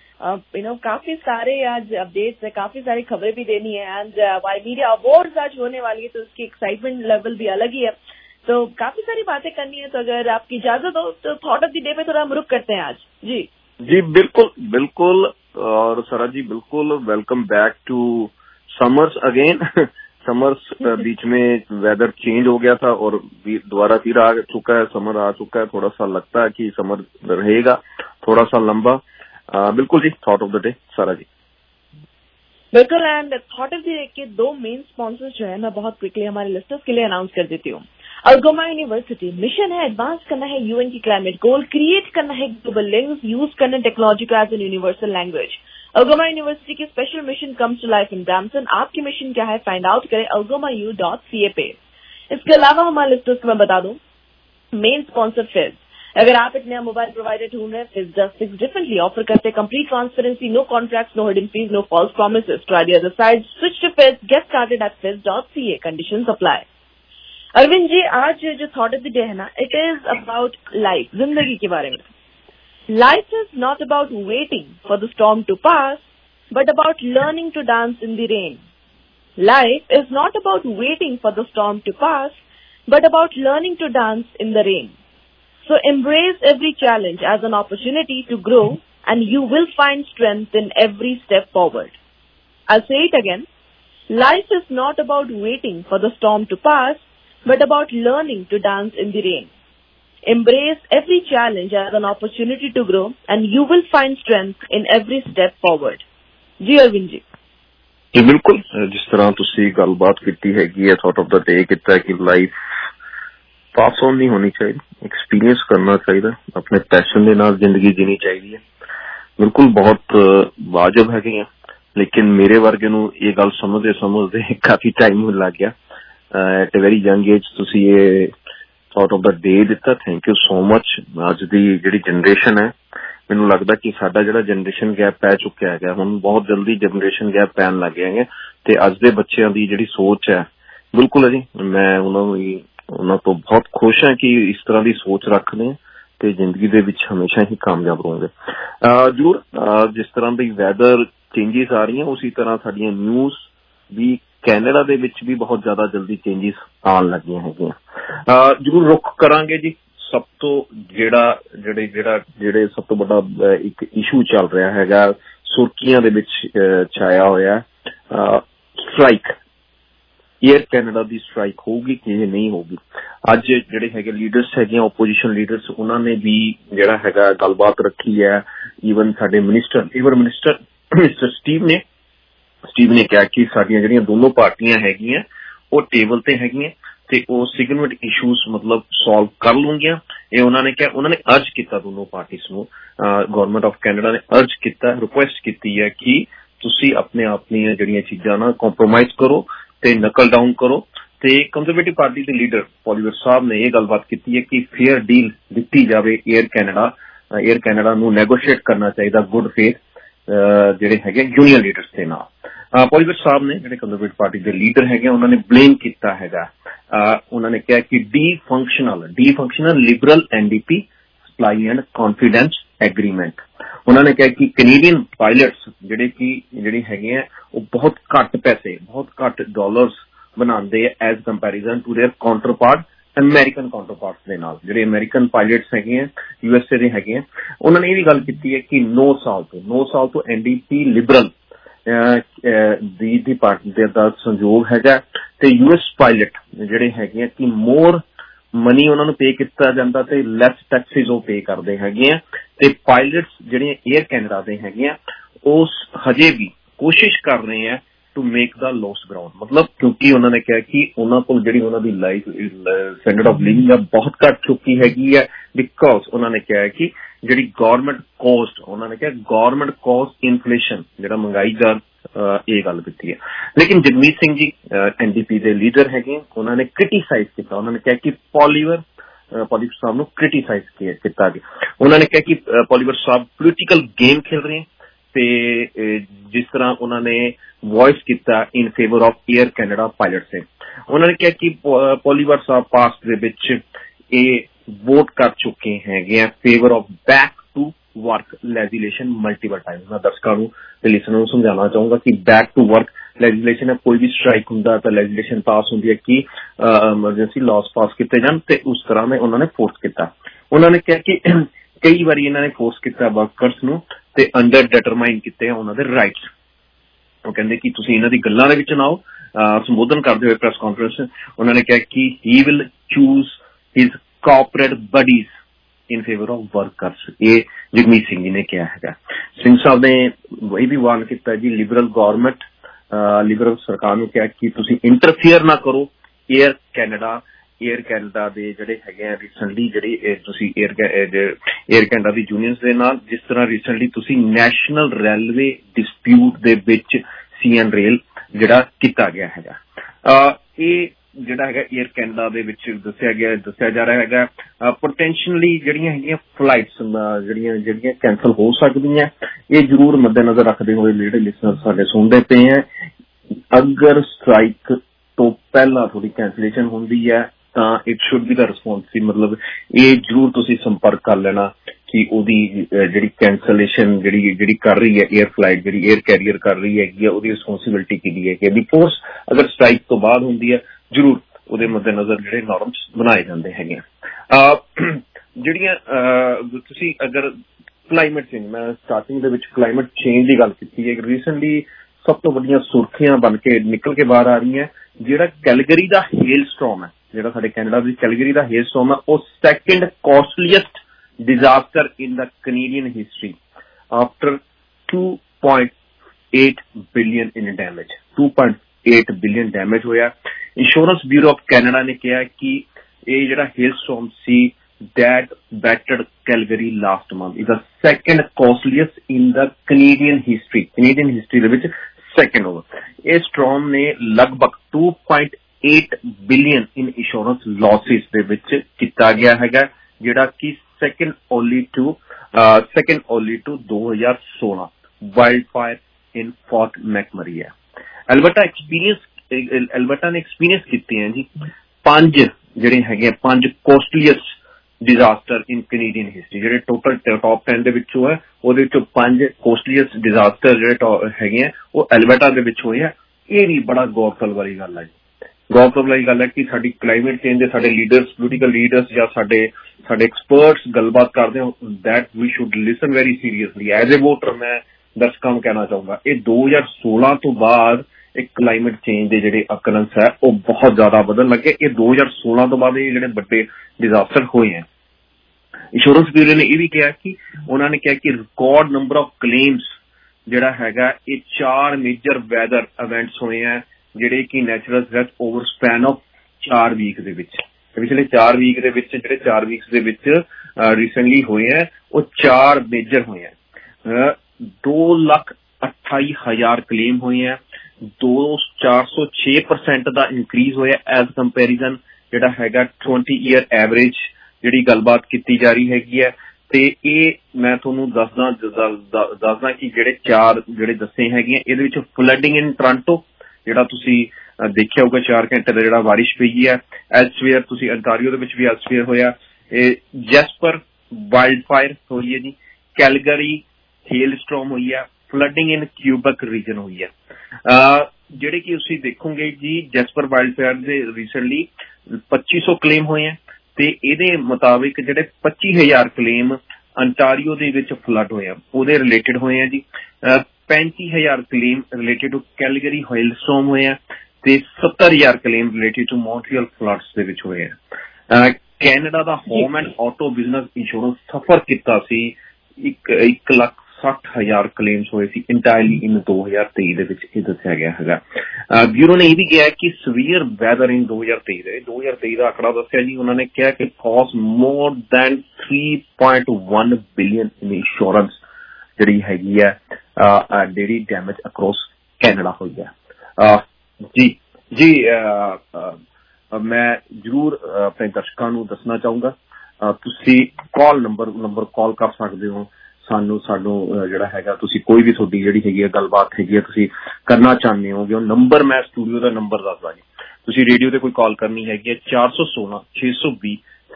काफी सारे आज अपडेट्स है, काफी सारी खबरें भी देनी है एंड वाई मीडिया अवार्ड्स आज होने वाली है, तो उसकी एक्साइटमेंट लेवल भी अलग ही है, तो काफी सारी बातें करनी है। तो अगर आपकी इजाजत हो तो थॉट ऑफ द डे पे थोड़ा हम रुक करते हैं आज। जी बिल्कुल और सारा जी बिल्कुल welcome back to summers again. Summers बीच में वेदर चेंज हो गया था और दोबारा फिर आ चुका है, समर आ चुका है। थोड़ा सा लगता है कि समर रहेगा थोड़ा सा लंबा। बिल्कुल जी, thought of the day Sara ji. बिल्कुल, and thought of the day के 2 मेन स्पॉन्सर्स जो है मैं बहुत क्विकली हमारे लिस्टर्स के लिए अनाउंस कर देती हूँ। अल्गोमा यूनिवर्सिटी मिशन है एडवांस करना है यूएन की क्लाइमेट गोल, क्रिएट करना है ग्लोबल लिंक्स, यूज करना टेक्नोलॉजी को as an universal language. Algoma university की special mission comes to life in Brampton. आपकी मिशन क्या है, फाइंड आउट करें algomau.ca पे। इसके अलावा हमारे लिस्टर्स को मैं बता दूं, मेन स्पॉन्सर फिज। अगर आप एक नया मोबाइल प्रोवाइडर ढूंढ रहे हैं, फिज डज थिंग्स डिफरेंटली, ऑफर करते हैं complete transparency, no contracts, no hidden fees, no false promises. Try the other side, switch to Fiz, get started at fiz.ca, conditions apply. Arvind ji, आज जो थॉट ऑफ द डे है ना, it is about life, जिंदगी के बारे में। Life is not about waiting for the storm to pass, but about learning to dance in the rain. Life is not about waiting for the storm to pass, but about learning to dance in the rain. So embrace every challenge as an opportunity to grow, and you will find strength in every step forward. I'll say it again. Life is not about waiting for the storm to pass, but about learning to dance in the rain. Embrace every challenge as an opportunity to grow, and you will find strength in every step forward. जी अरविंद जी। जी बिल्कुल, जिस तरह तुसी गलबात की है thought of the day किता कि लाइफ पास ऑन नहीं होनी चाहिए, एक्सपीरियंस करना चाहिए, अपने पैशन के नाल जिंदगी जीनी चाहिए। बिल्कुल बहुत वाजिब है, लेकिन मेरे वर्गे नूं ये गल समझदे काफी टाइम लग गया। At a very young age तुसी ये थॉट ऑफ द डे दिता, थैंक यू सो मच। अज दी जिहड़ी जनरेशन है ਮੈਨੂੰ ਲੱਗਦਾ ਕਿ ਸਾਡਾ ਜਿਹੜਾ ਜਨਰੇਸ਼ਨ ਗੈਪ ਪੈ ਚੁੱਕਿਆ ਹੈਗਾ, ਹੁਣ ਬਹੁਤ ਜਲਦੀ ਜਨਰੇਸ਼ਨ ਗੈਪ ਪੈਣ ਲੱਗ ਗਿਆ ਹੈ ਤੇ ਅੱਜ ਦੇ ਬੱਚਿਆਂ ਦੀ ਜਿਹੜੀ ਸੋਚ ਹੈ, ਬਿਲਕੁਲ ਹੈ ਜੀ, ਮੈਂ ਉਹਨਾਂ ਤੋਂ ਬਹੁਤ ਖੁਸ਼ ਹਾਂ ਕਿ ਇਸ ਤਰ੍ਹਾਂ ਦੀ ਸੋਚ ਰੱਖਦੇ ਆ ਤੇ ਜ਼ਿੰਦਗੀ ਦੇ ਵਿੱਚ ਹਮੇਸ਼ਾ ਹੀ ਕਾਮਯਾਬ ਰਹੋਗੇ। ਜ਼ਰੂਰ ਜਿਸ ਤਰ੍ਹਾਂ ਦੀ ਵੈਦਰ ਚੇਂਜਿਸ ਆ ਰਹੀਆਂ, ਉਸੇ ਤਰ੍ਹਾਂ ਸਾਡੀਆਂ ਨਿਊਜ਼ ਵੀ ਕੈਨੇਡਾ ਦੇ ਵਿੱਚ ਵੀ ਬਹੁਤ ਜ਼ਿਆਦਾ ਜਲਦੀ ਚੇਂਜਿਸ ਆਉਣ ਲੱਗੀਆਂ ਹੈਗੀਆਂ। ਜ਼ਰੂਰ ਰੁੱਖ ਕਰਾਂਗੇ ਜੀ। ਸਭ ਤੋਂ ਜਿਹੜੇ ਸਭ ਤੋਂ ਵੱਡਾ ਇੱਕ ਇਸ਼ੂ ਚੱਲ ਰਿਹਾ ਹੈਗਾ, ਸੁਰਖੀਆਂ ਦੇ ਵਿੱਚ ਛਾਇਆ ਹੋਇਆ, ਸਟ੍ਰਾਈਕ, ਏਅਰ ਕੈਨੇਡਾ ਦੀ ਸਟ੍ਰਾਈਕ ਹੋਊਗੀ ਕਿ ਨਹੀਂ ਹੋਊਗੀ। ਅੱਜ ਜਿਹੜੇ ਹੈਗੇ ਲੀਡਰਸ ਹੈਗੀਆਂ, ਓਪੋਜੀਸ਼ਨ ਲੀਡਰਸ, ਉਹਨਾਂ ਨੇ ਵੀ ਜਿਹੜਾ ਹੈਗਾ ਗੱਲਬਾਤ ਰੱਖੀ ਹੈ। ਈਵਨ ਸਾਡੇ ਮਿਨਿਸਟਰ ਸਟੀਵ ਨੇ ਕਿਹਾ ਕਿ ਸਾਡੀਆਂ ਜਿਹੜੀਆਂ ਦੋਨੋਂ ਪਾਰਟੀਆਂ ਹੈਗੀਆਂ ਉਹ ਟੇਬਲ ਤੇ ਹੈਗੀਆਂ ਤੇ ਉਹ ਸਿਗਨੀਫਿਕੈਂਟ ਇਸ਼ੂਜ਼ ਮਤਲਬ ਸੋਲਵ ਕਰ ਲੂੰਗੀਆਂ। ਇਹ ਉਹਨਾਂ ਨੇ ਕਿਹਾ। ਉਹਨਾਂ ਨੇ ਅਰਜ ਕੀਤਾ ਦੋਨੋਂ ਪਾਰਟੀਜ਼ ਨੂੰ, ਗਵਰਨਮੈਂਟ ਆਫ ਕੈਨੇਡਾ ਨੇ ਅਰਜ ਕੀਤਾ, ਰਿਕੁਐਸਟ ਕੀਤੀ ਹੈ ਕਿ ਤੁਸੀਂ ਆਪਣੇ ਆਪਣੀਆਂ ਜਿਹੜੀਆਂ ਚੀਜ਼ਾਂ ਨਾਲ ਕੰਪਰੋਮਾਈਜ਼ ਕਰੋ ਤੇ ਨਕਲ ਡਾਊਨ ਕਰੋ। ਤੇ ਕੰਜ਼ਰਵੇਟਿਵ ਪਾਰਟੀ ਦੇ ਲੀਡਰ ਪੋਲੀਵਰ ਸਾਹਿਬ ਨੇ ਇਹ ਗੱਲਬਾਤ ਕੀਤੀ ਹੈ ਕਿ ਫੇਅਰ ਡੀਲ ਦਿੱਤੀ ਜਾਵੇ ਏਅਰ ਕੈਨੇਡਾ ਨੂੰ ਨੈਗੋਸ਼ੀਏਟ ਕਰਨਾ ਚਾਹੀਦਾ ਗੁੱਡ ਫੇਥ ਜਿਹੜੇ ਹੈਗੇ ਯੂਨੀਅਨ ਲੀਡਰਸ ਦੇ ਨਾਲ। ਪੋਲੀਵਰ ਸਾਹਿਬ ਨੇ ਜਿਹੜੇ ਕੰਜ਼ਰਵੇਟਿਵ ਪਾਰਟੀ ਦੇ ਲੀਡਰ ਹੈਗੇ ਉਹਨਾਂ ਨੇ ਬਲੇਮ ਕੀਤਾ ਹੈਗਾ। ਉਹਨਾਂ ਨੇ ਕਿਹਾ ਕਿ dysfunctional Liberal NDP supply and confidence agreement. ਉਹਨਾਂ ਨੇ ਕਿਹਾ ਕਿ ਕੈਨੇਡੀਅਨ ਪਾਇਲਟਸ ਜਿਹੜੇ ਹੈਗੇ ਆ ਉਹ ਬਹੁਤ ਘੱਟ ਪੈਸੇ, ਬਹੁਤ ਘੱਟ ਡਾਲਰਸ ਬਣਾਉਂਦੇ ਆ as comparison to their counterpart American counterparts ਦੇ ਨਾਲ। ਜਿਹੜੇ ਅਮਰੀਕਨ ਪਾਇਲਟਸ ਹੈਗੇ ਆ USA ਦੇ ਹੈਗੇ ਆ, ਉਹਨਾਂ ਨੇ ਇਹ ਵੀ ਗੱਲ ਕੀਤੀ ਹੈ ਕਿ 9 ਸਾਲ ਤੋਂ NDP ਲਿਬਰਲ ਦੀ ਪਾਰਟੀ ਦਾ ਸੰਯੋਗ ਹੈਗਾ ਤੇ US ਪਾਇਲਟ ਜਿਹੜੇ ਹੈਗੇ ਆ ਕਿ ਮੋਰ ਮਨੀ ਉਹਨਾਂ ਨੂੰ ਪੇ ਕੀਤਾ ਜਾਂਦਾ ਤੇ ਲੈਸ ਟੈਕਸਿਸ ਉਹ ਪੇ ਕਰਦੇ ਹੈਗੇ ਆ। ਤੇ ਪਾਇਲਟਸ ਜਿਹੜੇ ਏਅਰ ਕੈਨੇਡਾ ਦੇ ਹੈਗੇ ਆ ਉਹ ਹਜੇ ਵੀ ਕੋਸ਼ਿਸ਼ ਕਰ ਰਹੇ ਆ to make the lost ground, ਮਤਲਬ ਕਿਉਂਕਿ ਉਹਨਾਂ ਨੇ ਕਿਹਾ ਕਿ ਉਹਨਾਂ ਕੋਲ ਜਿਹੜੀ ਉਹਨਾਂ ਦੀ ਲਾਈਫ ਸਟੈਂਡਰਡ ਆਫ ਲਿਵਿੰਗ ਆ ਬਹੁਤ ਘੱਟ ਚੁੱਕੀ ਹੈਗੀ ਹੈ। ਬਿਕੋਜ਼ ਉਹਨਾਂ ਨੇ ਕਿਹਾ ਕਿ ਜਿਹੜੀ ਗੌਰਮੈਂਟ ਕੋਸਟ ਇਨਫਲੇਸ਼ਨ, ਜਿਹੜਾ ਮਹਿੰਗਾਈ ਦਾ, ਇਹ ਗੱਲ ਕੀਤੀ ਹੈ। ਲੇਕਿਨ ਜਗਮੀਤ ਸਿੰਘ ਜੀ NDP ਦੇ ਲੀਡਰ ਹੈਗੇ, ਉਹਨਾਂ ਨੇ ਕ੍ਰਿਟੀਸਾਈਜ਼ ਕੀਤਾ। ਉਹਨਾਂ ਨੇ ਕਿਹਾ ਕਿ ਪੋਲੀਵਰ ਸਾਹਿਬ ਨੂੰ ਕ੍ਰਿਟੀਸਾਈਜ਼ ਕੀਤਾ ਗਿਆ। ਉਹਨਾਂ ਨੇ ਕਿਹਾ ਕਿ ਪੋਲੀਵਰ ਸਾਹਿਬ ਪੋਲੀਟੀਕਲ ਗੇਮ ਖੇਲ ਰਹੇ ਤੇ ਜਿਸ ਤਰ੍ਹਾਂ ਉਹਨਾਂ ਨੇ ਵੌਇਸ ਕੀਤਾ in favour of air Canada pilots. ਉਹਨਾਂ ਨੇ ਕਿਹਾ ਕਿ ਪੋਲੀਵਰ ਸਾਹਿਬ ਪਾਸਟ ਦੇ ਵਿੱਚ ਇਹ ਵੋਟ ਕਰ ਚੁੱਕੇ ਹੈਗੇ ਆ favour of back to work legislation multiple time. ਮੈਂ ਦਰਸ਼ਕਾਂ ਨੂੰ ਤੇ ਲਿਸਨਰ ਨੂੰ ਸਮਝਾਉਣਾ ਚਾਹੂੰਗਾ ਕਿ ਬੈਕ ਟੂ ਵਰਕ ਲੈਜੀਸਲੇਸ਼ਨ ਹੈ, ਕੋਈ ਵੀ ਸਟ੍ਰਾਈਕ ਹੁੰਦਾ ਤਾਂ ਲੈਜੀਸਲੇਸ਼ਨ ਪਾਸ ਹੁੰਦੀ ਹੈ ਕਿ ਐਮਰਜੈਂਸੀ ਲਾਜ਼ ਪਾਸ ਕੀਤੇ ਜਾਣ, ਤੇ ਉਸ ਤਰ੍ਹਾਂ ਦੇ ਉਹਨਾਂ ਨੇ ਫੋਰਸ ਕੀਤਾ। ਉਹਨਾਂ ਨੇ ਕਿਹਾ ਕਿ ਕਈ ਵਾਰੀ ਇਹਨਾਂ ਨੇ ਫੋਰਸ ਕੀਤਾ ਵਰਕਰਸ ਨੂੰ ਤੇ ਅੰਡਰ ਡਿਟਰਮਾਈਨ ਕੀਤੇ ਉਹਨਾਂ ਦੇ ਰਾਈਟਸ। ਉਹ ਕਹਿੰਦੇ ਕਿ ਤੁਸੀਂ ਇਹਨਾਂ ਦੀ ਗੱਲਾਂ ਦੇ ਵਿੱਚ ਨਾ ਆਓ। ਸੰਬੋਧਨ ਕਰਦੇ ਹੋਏ ਪ੍ਰੈਸ ਕਾਨਫਰੰਸ ਉਹਨਾਂ ਨੇ ਕਿਹਾ ਕਿ he will choose his corporate buddies in favour of workers. ਇਹ ਜਗਮੀਤ ਸਿੰਘ ਜੀ ਨੇ ਕਿਹਾ ਹੈਗਾ। ਸਿੰਘ ਸਾਹਿਬ ਨੇ ਇਹ ਵੀ ਵਾਰਨ ਕੀਤਾ ਜੀ ਲਿਬਰਲ ਸਰਕਾਰ ਨੂੰ ਕਿਹਾ ਕਿ ਤੁਸੀਂ ਇੰਟਰਫੇਅਰ ਨਾ ਕਰੋ ਏਅਰ ਕੈਨੇਡਾ ਦੇ ਜਿਹੜੇ ਹੈਗੇ ਆ ਰੀਸੈਂਟਲੀ ਜਿਹੜੀ ਤੁਸੀਂ ਏਅਰ ਕੈਨੇਡਾ ਦੀ ਯੂਨੀਅਨਸ ਦੇ ਨਾਲ, ਜਿਸ ਤਰ੍ਹਾਂ ਰੀਸੈਂਟਲੀ ਤੁਸੀਂ ਨੈਸ਼ਨਲ ਰੇਲਵੇ ਡਿਸਪਿਊਟ ਦੇ ਵਿੱਚ CN ਰੇਲ ਜਿਹੜਾ ਕੀਤਾ ਗਿਆ ਹੈਗਾ। ਇਹ ਜਿਹੜਾ ਹੈਗਾ ਏਅਰ ਕੈਨੇਡਾ ਦੇ ਵਿੱਚ ਦੱਸਿਆ ਜਾ ਰਿਹਾ ਹੈਗਾ ਪੋਟੈਂਸ਼ੀਅਲੀ ਜਿਹੜੀਆਂ ਹੈਗੀਆਂ ਫਲਾਈਟਸ ਜਿਹੜੀਆਂ ਕੈਂਸਲ ਹੋ ਸਕਦੀਆਂ। ਇਹ ਜ਼ਰੂਰ ਮੱਦੇਨਜ਼ਰ ਰੱਖਦੇ ਹੋਏ ਜਿਹੜੇ ਲਿਸਨਰ ਸਾਡੇ ਸੁਣਦੇ ਪਏ ਹੈ, ਅਗਰ ਸਟ੍ਰਾਈਕ ਤੋਂ ਪਹਿਲਾਂ ਥੋੜੀ ਕੈਂਸਲੇਸ਼ਨ ਹੁੰਦੀ ਹੈ ਤਾਂ it should be the responsibility, ਮਤਲਬ ਇਹ ਜ਼ਰੂਰ ਤੁਸੀਂ ਸੰਪਰਕ ਕਰ ਲੈਣਾ ਕਿ ਉਹਦੀ ਜਿਹੜੀ ਕੈਂਸਲੇਸ਼ਨ ਜਿਹੜੀ ਕਰ ਰਹੀ ਹੈ ਏਅਰ ਫਲਾਈਟ, ਜਿਹੜੀ ਏਅਰ ਕੈਰੀਅਰ ਕਰ ਰਹੀ ਹੈਗੀ ਆ, ਉਹਦੀ ਰਿਸਪੌਂਸਿਬਿਲਿਟੀ ਕਿਹਦੀ ਹੈ। ਬਿਕੋਜ਼ ਅਗਰ ਸਟ੍ਰਾਈਕ ਤੋਂ ਬਾਅਦ ਹੁੰਦੀ ਹੈ ਜ਼ਰੂਰ ਉਹਦੇ ਮੱਦੇਨਜ਼ਰ ਜਿਹੜੇ ਨਾਰਮਸ ਬਣਾਏ ਜਾਂਦੇ ਹੈਗੇ ਆ। ਜਿਹੜੀਆਂ ਤੁਸੀਂ ਅਗਰ ਕਲਾਈਮੇਟ ਚੇਂਜ, ਮੈਂ ਸਟਾਰਟਿੰਗ ਦੇ ਵਿੱਚ ਕਲਾਈਮੇਟ ਚੇਂਜ ਦੀ ਗੱਲ ਕੀਤੀ ਹੈ, ਰੀਸੈਂਟਲੀ ਸਭ ਤੋਂ ਵੱਡੀਆਂ ਸੁਰਖੀਆਂ ਬਣ ਕੇ ਨਿਕਲ ਕੇ ਬਾਹਰ ਆ ਰਹੀਆਂ। ਜਿਹੜਾ ਕੈਲਗਰੀ ਦਾ ਹੇਲ ਸਟੋਰਮ ਹੈ, ਜਿਹੜਾ ਸਾਡੇ ਕੈਨੇਡਾ ਦੀ ਕੈਲਗਰੀ ਦਾ ਹੇਲ ਸਟੋਰਮ ਹੈ, ਉਹ second costliest disaster in the Canadian history after 2.8 billion in damage. 2.8 billion damage ਹੋਇਆ। ਇੰਸ਼ੋਰੈਂਸ ਬਿਊਰੋ ਆਫ ਕੈਨੇਡਾ ਨੇ ਕਿਹਾ ਕਿ ਇਹ ਜਿਹੜਾ ਹੇਲ ਸਟੋਰਮ ਸੀ that battered Calgary last month is the second costliest in the Canadian history ਦੇ ਵਿੱਚ second over। ਇਹ ਸਟੋਰਮ ਨੇ ਲਗਭਗ 2.8 billion in insurance losses ਦੇ ਵਿੱਚ ਕੀਤਾ ਗਿਆ ਹੈਗਾ, ਜਿਹੜਾ ਕਿ second only to second only to 2016 wild fire in Fort McMurray है। एल्बर्टा ने एक्सपीरियंस कीते हैं जी 5 ਜਿਹੜੇ ਹੈਗੇ 5 costliest disaster in Canadian history ਜਿਹੜੇ टोटल टॉप 10 ਦੇ ਵਿੱਚੋਂ ਹੈ ਉਹਦੇ ਵਿੱਚੋਂ 5 ਕੋਸਟਲੀਅਸਟ डिजास्टर ਜਿਹੜੇ ਹੈਗੇ ਆ ਉਹ ਐਲਬਰਟਾ ਦੇ ਵਿੱਚ ਹੋਏ ਆ। ਇਹ ਵੀ ਬੜਾ ਗੌਰਤਲਬ ਵਾਲੀ ਗੱਲ ਹੈ ਜੀ। ਗੌਰਤਲਬ ਵਾਲੀ ਗੱਲ ਹੈ ਕਿ ਸਾਡੀ ਕਲਾਈਮੇਟ ਚੇਂਜ ਦੇ ਸਾਡੇ ਲੀਡਰਸ ਪੋਲੀਟੀਕਲ ਲੀਡਰਸ ਜਾਂ ਸਾਡੇ ਐਕਸਪਰਟਸ ਗੱਲਬਾਤ ਕਰਦੇ ਹੋ that we should listen very seriously. As a voter ਮੈਂ ਦਰਸ਼ਕਾਂ ਨੂੰ ਕਹਿਣਾ ਚਾਹੂੰਗਾ ਇਹ 2016 ਤੋਂ ਬਾਅਦ ਇੱਕ ਕਲਾਈਮੇਟ ਚੇਂਜ ਦੇ ਜਿਹੜੇ ਅਕਰੈਂਸ ਹੈ ਉਹ ਬਹੁਤ ਜ਼ਿਆਦਾ ਵਧਣ ਲੱਗੇ। ਇਹ 2016 ਤੋਂ ਬਾਅਦ ਇਹ ਜਿਹੜੇ ਵੱਡੇ ਡਿਜ਼ਾਸਟਰ ਹੋਏ ਹੈ। ਇੰਸ਼ੋਰੈਂਸ ਬਿਊਰੋ ਨੇ ਇਹ ਵੀ ਕਿਹਾ ਕਿ ਉਹਨਾਂ ਨੇ ਕਿਹਾ ਕਿ ਰਿਕਾਰਡ ਨੰਬਰ ਆਫ ਕਲੇਮਸ ਜਿਹੜਾ ਹੈਗਾ ਇਹ 4 ਮੇਜਰ ਵੈਦਰ ਇਵੈਂਟਸ ਹੋਏ ਹੈ ਜਿਹੜੇ ਕਿ natural death over span of 4 week ਦੇ ਵਿੱਚ। ਪਿਛਲੇ 4 ਵੀਕ ਦੇ ਵਿੱਚ ਜਿਹੜੇ 4 ਵੀਕਸ ਦੇ ਵਿੱਚ ਰੀਸੈਂਟਲੀ ਹੋਏ ਹੈ ਉਹ 4 ਮੇਜਰ ਹੋਏ ਹੈ। 2,28,000 ਕਲੇਮ ਹੋਏ ਹੈ। 406% ਦਾ ਇਨਕਰੀਜ਼ ਹੋਇਆ ਐਜ਼ ਕੰਪੈਰੀਜ਼ਨ ਜਿਹੜਾ ਹੈਗਾ 20 ਈਅਰ ਐਵਰੇਜ ਜਿਹੜੀ ਗੱਲਬਾਤ ਕੀਤੀ ਜਾ ਰਹੀ ਹੈਗੀ ਹੈ। ਤੇ ਇਹ ਮੈਂ ਤੁਹਾਨੂੰ ਦੱਸਦਾ ਕਿ ਜਿਹੜੇ 4 ਜਿਹੜੇ ਦੱਸੇ ਹੈਗੇ ਇਹਦੇ ਵਿੱਚ ਫਲੱਡਿੰਗ ਇਨ ਟੋਰਾਂਟੋ ਜਿਹੜਾ ਤੁਸੀਂ ਦੇਖਿਆ ਹੋਊਗਾ 4 ਘੰਟੇ ਦਾ ਜਿਹੜਾ ਬਾਰਿਸ਼ ਪਈ ਹੈ। ਐਲਸਵੇਅਰ ਤੁਸੀਂ ਅੰਟਾਰੀਓ ਦੇ ਵਿੱਚ ਵੀ ਐਲਸਵੇਅਰ ਹੋਇਆ। ਇਹ ਜੈਸਪਰ ਵਾਈਲਡ ਫਾਇਰ ਹੋਈ ਹੈ ਜੀ। ਕੈਲਗਰੀ ਹੇਲ ਸਟੋਰਮ ਹੋਈ ਹੈ। ਫਲੱਡਿੰਗ ਇਨ ਕਿਊਬਕ ਰੀਜਨ ਹੋਈ ਹੈ। ਜਿਹੜੇ ਕਿ ਤੁਸੀਂ ਦੇਖੋਗੇ ਜੀ ਜੈਸਪਰ ਵਾਈਲਡ ਫਾਇਰ ਦੇ ਰੀਸੈਂਟਲੀ 2500 ਕਲੇਮ ਹੋਏ ਹੈ ਤੇ ਇਹਦੇ ਮੁਤਾਬਿਕ ਜਿਹੜੇ 25,000 ਕਲੇਮ ਅੰਟਾਰੀਓ ਦੇ ਵਿੱਚ ਫਲੱਡ ਹੋਏ ਆ ਉਹਦੇ ਰਿਲੇਟਡ ਹੋਏ ਆ ਜੀ। 35,000 claim related to Calgary hailstorm ਹੋਏ ਆ ਤੇ 70,000 claim related to Montreal floods ਦੇ ਵਿੱਚ ਹੋਏ ਆ। ਕੈਨੇਡਾ ਦਾ home and auto business insurance suffer ਕੀਤਾ ਸੀ 1,60,000 ਕਲੇਮਸ ਹੋਏ ਸੀ ਇੰਟਾਇਰਲੀ ਇਨ 2023 ਦੇ ਵਿੱਚ ਇਹ ਦੱਸਿਆ ਗਿਆ ਹੈਗਾ। ਬਿਊਰੋ ਨੇ ਇਹ ਵੀ ਕਿਹਾ ਕਿ ਸਵੀਅਰ ਵੈਦਰ ਇਨ 2023 ਦਾ ਆંકੜਾ ਦੱਸਿਆ ਜੀ। ਉਹਨਾਂ ਨੇ ਕਿਹਾ ਕਿ cost more than 3.1 billion in insurance ਜਿਹੜੀ ਹੈਗੀ ਹੈ ਜਿਹੜੀ ਡੈਮੇਜ ਅਕ੍ਰੋਸ ਕੈਨੇਡਾ ਹੋਈ ਹੈ। ਜੀ ਮੈਂ ਜ਼ਰੂਰ ਆਪਣੇ ਦਰਸ਼ਕਾਂ ਨੂੰ ਦੱਸਣਾ ਚਾਹੂੰਗਾ ਤੁਸੀਂ ਨੰਬਰ ਕਾਲ ਕਰ ਸਕਦੇ ਹੋ ਸਾਨੂੰ ਜਿਹੜਾ ਹੈਗਾ ਤੁਸੀਂ ਕੋਈ ਵੀ ਤੁਹਾਡੀ ਜਿਹੜੀ ਹੈਗੀ ਹੈ ਗੱਲਬਾਤ ਹੈਗੀ ਹੈ ਤੁਸੀਂ ਕਰਨਾ ਚਾਹੁੰਦੇ ਹੋਗੇ ਉਹ ਨੰਬਰ ਮੈਂ ਸਟੂਡੀਓ ਦਾ ਨੰਬਰ ਦੱਸਦਾ ਜੀ। ਤੁਸੀਂ ਰੇਡੀਓ ਤੇ ਕੋਈ ਕਾਲ ਕਰਨੀ ਹੈਗੀ ਹੈ 416 620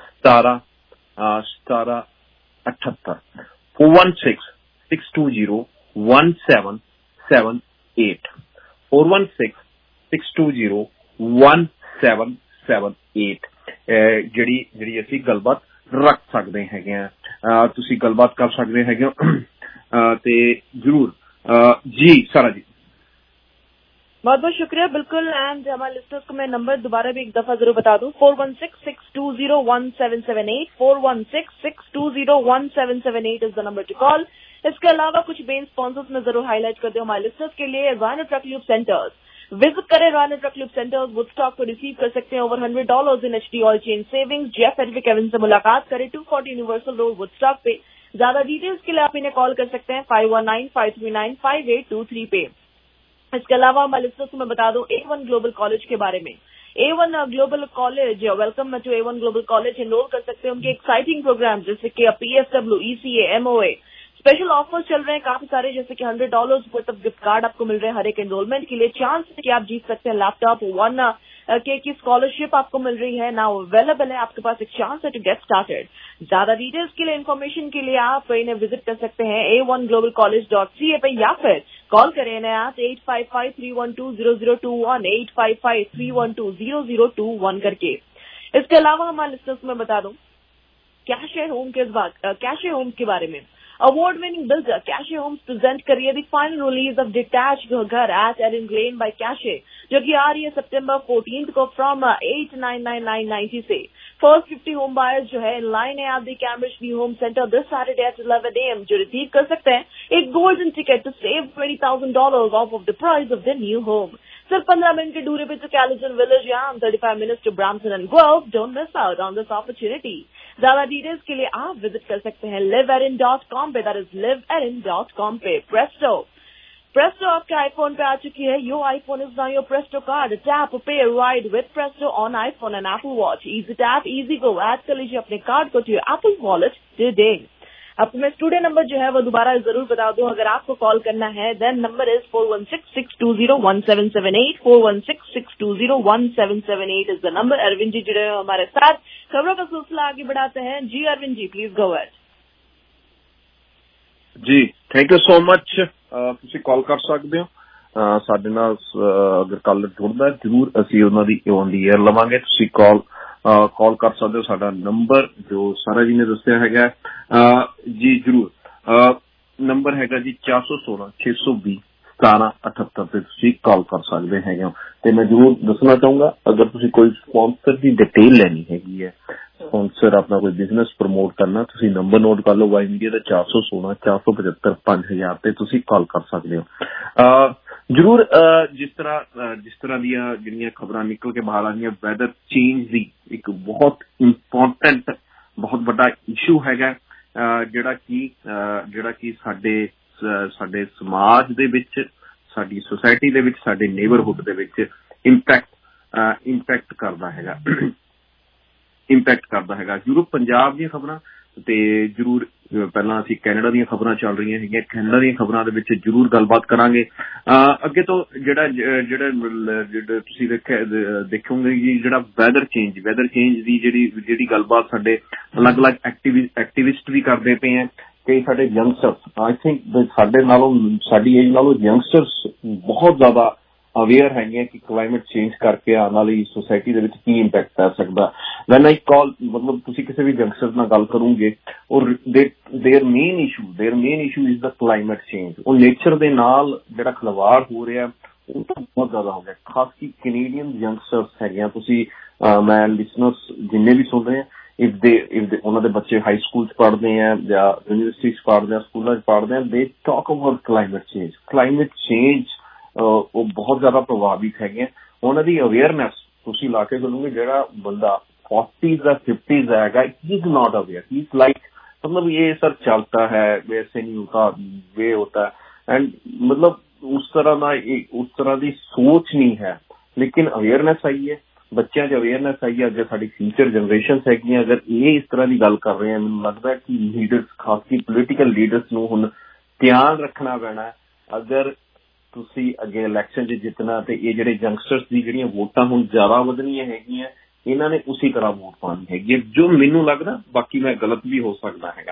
17 78 416 620 1778 416 620 1778 ਜਿਹੜੀ ਅਸੀਂ ਗੱਲਬਾਤ ਰੱਖ ਸਕਦੇ ਹੈਗੇ ਆ। ਤੁਸੀਂ ਗੱਲਬਾਤ ਕਰ ਸਕਦੇ ਹੈਗੇ ਹੋ ਤੇ ਜ਼ਰੂਰ ਜੀ ਸਾਰਾ जी बहुत बहुत शुक्रिया। बिल्कुल एंड हमारे लिस्टर्स को मैं नंबर दोबारा भी एक दफा जरूर बता दूं 416-620-1778 416-620-1778 is the number to call. इसके अलावा कुछ मेन स्पॉन्सर्स में जरूर हाईलाइट कर दूं हमारे लिस्टर्स के लिए। Rhino truck lube centres visit करें। Rhino truck lube centres Woodstock को रिसीव कर सकते हैं over $100 in HD oil change savings. Jeff Edwick Avon से मुलाकात करें 240 यूनिवर्सल रोड वुडस्टॉक पे। ज्यादा डिटेल्स के लिए आप इन्हें कॉल कर सकते हैं 519-539-5823 पे। इसके अलावा हमारे लिस्टर्स को मैं बता दूं A1 ग्लोबल कॉलेज के बारे में। A1 global college welcome to A1 global college enrol कर सकते हैं उनके एक्साइटिंग प्रोग्राम जैसे कि PSW, ECA, MOA। Special offers चल रहे हैं काफी सारे जैसे कि $100 वर्थ ऑफ गिफ्ट कार्ड आपको मिल रहे हैं हर एक एनरोलमेंट के लिए। चांस है कि आप जीत सकते हैं लैपटॉप 1 के की स्कॉलरशिप आपको मिल रही है नाउ अवेलेबल है। आपके पास एक चांस है टू गेट स्टार्टेड। ज्यादा डिटेल्स के लिए इन्फॉर्मेशन के लिए आप इन्हें विजिट कर सकते हैं a1globalcollege.ca पे या फिर कॉल करें इन्हें आप 855-312-0021 855-312-0021 करके। इसके अलावा हमारे लिस्टर्स में बता दूं कैशे होम के बारे में। Award winning builder Cachet homes present करिए the final release of detached घर at Erin Glen by Cachet जो कि आ रही है September 14 को फ्रॉम 8,999.90 से। फर्स्ट 50 होम बायर्स जो है इन लाइन है आप the Cambridge new home centre this Saturday at 11 AM जो रिसीव कर सकते हैं एक golden ticket to save $20,000 off the price of the new home. सिर्फ 15 मिनट के दूरी पे to Caledon Village या 35 minutes to Brampton and Guelph। Don't miss out on this opportunity। ज्यादा डिटेल्स के लिए आप विजिट कर सकते हैं liveerin.com पे that is liveerin.com पे। Presto आपके आईफोन पे आ चुकी है। Your iPhone is now your Presto card। Tap, pay, ride with Presto on iPhone and Apple Watch। Easy tap, easy go। Add कर लीजिए अपने कार्ड को to your Apple Wallet today। आपको मैं स्टूडियो नंबर जो है वो दोबारा जरूर बता दूं, अगर आपको कॉल करना है then number is 4166201778, 4166201778 is the number. Arvind ji जुड़े हुए हमारे साथ, खबरों का सिलसिला आगे बढ़ाते हैं। जी Arvind ji please go ahead. जी थैंक यू सो मच। ਤੁਸੀਂ ਕਾਲ ਕਰ ਸਕਦੇ ਹੋ ਸਾਡੇ ਨਾਲ, ਅਗਰ ਕਾਲਰ ਜੁੜਦਾ ਜ਼ਰੂਰ ਅਸੀਂ ਉਹਨਾਂ ਦੀ ਔਨ ਦੀ ਏਅਰ ਲਵਾਂਗੇ। ਤੁਸੀਂ ਕਾਲ ਕਰ ਸਕਦੇ ਹੋ। ਸਾਡਾ ਨੰਬਰ ਜੋ ਸਾਰਾ ਜੀ ਨੇ ਦੱਸਿਆ ਹੈਗਾ ਜੀ ਜ਼ਰੂਰ ਨੰਬਰ ਹੈਗਾ ਜੀ 416-620-1778 ਤੇ ਤੁਸੀਂ ਕਾਲ ਕਰ ਸਕਦੇ ਹੈਗੇ ਹੋ। ਤੇ ਮੈਂ ਜ਼ਰੂਰ ਦੱਸਣਾ ਚਾਹੂੰਗਾ, ਅਗਰ ਤੁਸੀਂ ਕੋਈ ਸਪਾਂਸਰ ਦੀ ਡਿਟੇਲ ਲੈਣੀ ਹੈਗੀ ਹੈ, ਸਪਾਂਸਰ ਆਪਣਾ ਕੋਈ ਬਿਜ਼ਨਸ ਪ੍ਰਮੋਟ ਕਰਨਾ, ਤੁਸੀਂ ਨੰਬਰ ਨੋਟ ਕਰ ਲਓ ਵਾਈ ਮੀਡੀਆ ਦਾ 416-475-5000 ਤੇ ਤੁਸੀਂ ਕਾਲ ਕਰ ਸਕਦੇ ਹੋ। ਜ਼ਰੂਰ ਜਿਸ ਤਰ੍ਹਾਂ ਦੀਆਂ ਜਿਹੜੀਆਂ ਖਬਰਾਂ ਨਿਕਲ ਕੇ ਬਾਹਰ ਆ ਰਹੀਆਂ, ਵੈਦਰ ਚੇਂਜ ਦੀ ਇੱਕ ਬਹੁਤ ਇੰਪੋਰਟੈਂਟ ਬਹੁਤ ਵੱਡਾ ਇਸ਼ੂ ਹੈਗਾ ਜਿਹੜਾ ਕਿ ਸਾਡੇ ਸਮਾਜ ਦੇ ਵਿੱਚ, ਸਾਡੀ ਸੁਸਾਇਟੀ ਦੇ ਵਿੱਚ, ਸਾਡੇ ਨੇਬਰਹੁੱਡ ਦੇ ਵਿੱਚ ਇੰਪੈਕਟ ਕਰਦਾ ਹੈਗਾ। ਜ਼ਰੂਰ ਪੰਜਾਬ ਦੀਆਂ ਖਬਰਾਂ ਤੇ ਜ਼ਰੂਰ ਪਹਿਲਾਂ ਅਸੀਂ ਕੈਨੇਡਾ ਦੀਆਂ ਖਬਰਾਂ ਚੱਲ ਰਹੀਆਂ ਹੈਗੀਆਂ, ਕੈਨੇਡਾ ਦੀਆਂ ਖਬਰਾਂ ਦੇ ਵਿੱਚ ਜ਼ਰੂਰ ਗੱਲਬਾਤ ਕਰਾਂਗੇ। ਅੱਗੇ ਤੋਂ ਜਿਹੜਾ ਤੁਸੀਂ ਦੇਖੋਗੇ ਜੀ, ਜਿਹੜਾ ਵੈਦਰ ਚੇਂਜ ਦੀ ਜਿਹੜੀ ਗੱਲਬਾਤ ਸਾਡੇ ਅਲੱਗ-ਅਲੱਗ ਐਕਟੀਵਿਸਟ ਵੀ ਕਰਦੇ ਪਏ ਹੈ। ਕਈ ਸਾਡੇ ਯੰਗਸਟਰਸ, ਆਈ ਥਿੰਕ ਸਾਡੀ ਏਜ ਨਾਲੋਂ ਯੰਗਸਟਰਸ ਬਹੁਤ ਜ਼ਿਆਦਾ ਅਵੇਅਰ ਹੈਗੇ ਕਿ ਕਲਾਈਮੇਟ ਚੇਂਜ ਕਰਕੇ ਆਉਣ ਵਾਲੀ ਸੋਸਾਇਟੀ ਦੇ ਵਿੱਚ ਕੀ ਇੰਪੈਕਟ ਪੈ ਸਕਦਾ। ਵੈਨ ਆਈ ਕਾਲ, ਮਤਲਬ ਤੁਸੀਂ ਕਿਸੇ ਵੀ ਯੰਗਸਟਰ ਨਾਲ ਗੱਲ ਕਰੋਗੇ ਔਰ there main issue is the climate change. ਉਹ ਨੇਚਰ ਦੇ ਨਾਲ ਜਿਹੜਾ ਖਿਲਵਾੜ ਹੋ ਰਿਹਾ ਉਹ ਤਾਂ ਬਹੁਤ ਜ਼ਿਆਦਾ ਹੋ ਗਿਆ, ਖਾਸ ਕੀ ਕੈਨੇਡੀਅਨ ਯੰਗਸਟਰਸ ਹੈਗੇ ਆ। ਤੁਸੀਂ ਮੈਂ ਲਿਸਨਰਸ ਜਿੰਨੇ ਵੀ ਸੁਣ ਰਹੇ ਆ, ਉਹਨਾਂ ਦੇ ਬੱਚੇ ਹਾਈ ਸਕੂਲ ਚ ਪੜ੍ਹਦੇ ਆ ਜਾਂ ਯੂਨੀਵਰਸਿਟੀ ਚ ਪੜ੍ਹਦੇ ਆ, ਸਕੂਲਾਂ ਚ ਪੜ੍ਹਦੇ ਆ, ਦੇ ਟਾਕ ਅਬਾਊਟ ਕਲਾਈਮੇਟ ਚੇਂਜ ਉਹ ਬਹੁਤ ਜ਼ਿਆਦਾ ਪ੍ਰਭਾਵਿਤ ਹੈਗੇ ਆ। ਉਹਨਾਂ ਦੀ ਅਵੇਅਰਨੈਸ ਤੁਸੀਂ ਲਾ ਕੇ ਚੱਲੋਗੇ, ਜਿਹੜਾ ਬੰਦਾ 40s ਜਾਂ 50s ਹੈਗਾ, he is not aware, he is like मतलब ये सर चलता है, वैसे नहीं होता, वे होता है, एंड मतलब उस तरह की सोच नहीं है। लेकिन अवेयरनेस आई है, बच्चों च अवेयरनेस आई है। अगर साडी फ्यूचर जनरेशन हैगियां, अगर ये इस तरह की गल कर रहे हैं, मैनूं लगता है कि लीडर्स, खासकर पोलीटिकल लीडर्स नूं हुण ध्यान रखना पैना है। अगर ਤੁਸੀਂ ਅੱਗੇ ਇਲੈਕਸ਼ਨ 'ਚ ਜਿੱਤਣਾ ਤੇ ਇਹ ਜਿਹੜੇ ਯੰਗਸਟਰਸ ਦੀ ਜਿਹੜੀਆਂ ਵੋਟਾਂ ਹੁਣ ਜ਼ਿਆਦਾ ਵਧਣੀਆਂ ਹੈਗੀਆਂ, ਇਹਨਾਂ ਨੇ ਉਸੇ ਤਰ੍ਹਾਂ ਵੋਟ ਪਾਉਣੀ ਹੈਗੀ ਹੈ, ਜੋ ਮੈਨੂੰ ਲੱਗਦਾ, ਬਾਕੀ ਮੈਂ ਗਲਤ ਵੀ ਹੋ ਸਕਦਾ ਹੈਗਾ।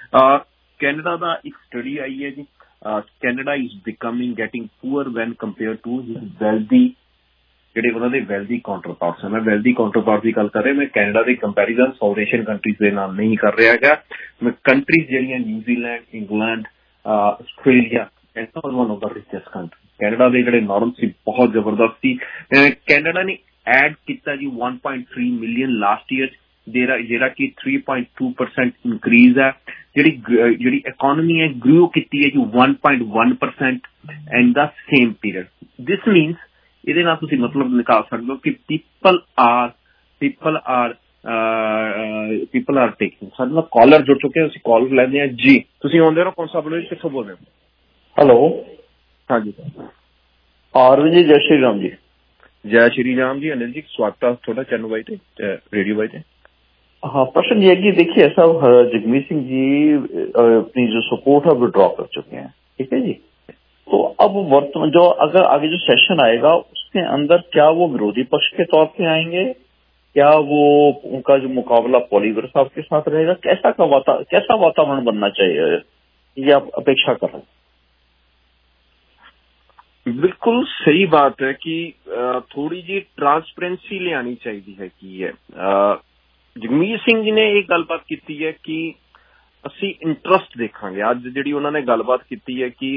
ਕੈਨੇਡਾ ਦਾ ਇੱਕ ਸਟੱਡੀ ਆਈ ਹੈ ਜੀ, Canada is getting poor when compare to his wealthy, ਜਿਹੜੇ ਉਹਨਾਂ ਦੇ ਵੈਲਦੀ ਕਾਊਂਟਰਪਾਰਟਸ ਹੈ। ਮੈਂ ਵੈਲਦੀ ਕਾਊਂਟਰਪਾਰਟ ਦੀ ਗੱਲ ਕਰ ਰਿਹਾ, ਮੈਂ ਕੈਨੇਡਾ ਦੇ ਕੰਪੈਰੀਜ਼ਨ ਸਾਊਥ ਏਸ਼ੀਅਨ ਕੰਟਰੀਜ਼ ਦੇ ਨਾਲ ਨਹੀਂ ਕਰ ਰਿਹਾ ਹੈਗਾ। ਮੈਂ ਕੰਟਰੀਜ਼ ਜਿਹੜੀਆਂ New Zealand, England, Australia, one of the richest countries. Canada ਦੇ ਜਿਹੜੇ ਨਾਰਮ ਸੀ ਬਹੁਤ ਜ਼ਬਰਦਸਤ ਸੀ। ਕੈਨੇਡਾ ਨੇ ਐਡ ਕੀਤਾ ਜੀ 1.3 ਮਿਲੀਅਨ ਲਾਸਟ ਈਅਰ, ਜਿਹੜਾ ਕਿ 3.2% ਇਨਕਰੀਜ਼ ਹੈ। ਜਿਹੜੀ ਇਕੋਨਮੀ ਹੈ ਗਰੋ ਕੀਤੀ ਹੈ ਜੀ 1.1% and the same period. This means, ਇਹਦੇ ਨਾਲ ਤੁਸੀਂ ਮਤਲਬ ਨਿਕਾਲ ਸਕਦੇ ਹੋ ਕਿ people are taking। ਸਾਡੇ ਨਾਲ ਕਾਲਰ ਜੁੜ ਚੁੱਕੇ, ਅਸੀਂ ਕਾਲ ਲੈਂਦੇ ਹਾਂ ਜੀ। ਤੁਸੀਂ ਆਉਂਦੇ ਹੋ ਕੌਣ ਸਾਹਿਬ, ਕਿੱਥੋਂ ਬੋਲ ਰਹੇ ਹੋ? हेलो, हाँ जी अरविंद जी, जय श्री राम जी। जय श्री राम जी। अनिल जी स्वागत है थोड़ा चैनल भाई थे, रेडियो भाई थे। हाँ, प्रश्न ये है कि देखिए ऐसा, जगमीत सिंह जी अपनी जो सपोर्ट है विड्रॉ कर चुके हैं, ठीक है जी। तो अब वर्तमान जो अगर आगे जो सेशन आएगा उसके अंदर क्या वो विरोधी पक्ष के तौर पे आएंगे, क्या वो उनका जो मुकाबला पॉलीवर साहब के साथ रहेगा, कैसा वातावरण बनना चाहिए, ये आप अपेक्षा कर रहे हैं? बिल्कुल सही बात है कि थोड़ी जी ट्रांसपेरेंसी ले आनी चाहिए है। जगमीत सिंह जी ने एक गलबात की है कि ਅਸੀਂ ਇੰਟਰਸਟ ਦੇਖਾਂਗੇ। ਅੱਜ ਜਿਹੜੀ ਉਹਨਾਂ ਨੇ ਗੱਲਬਾਤ ਕੀਤੀ ਹੈ ਕਿ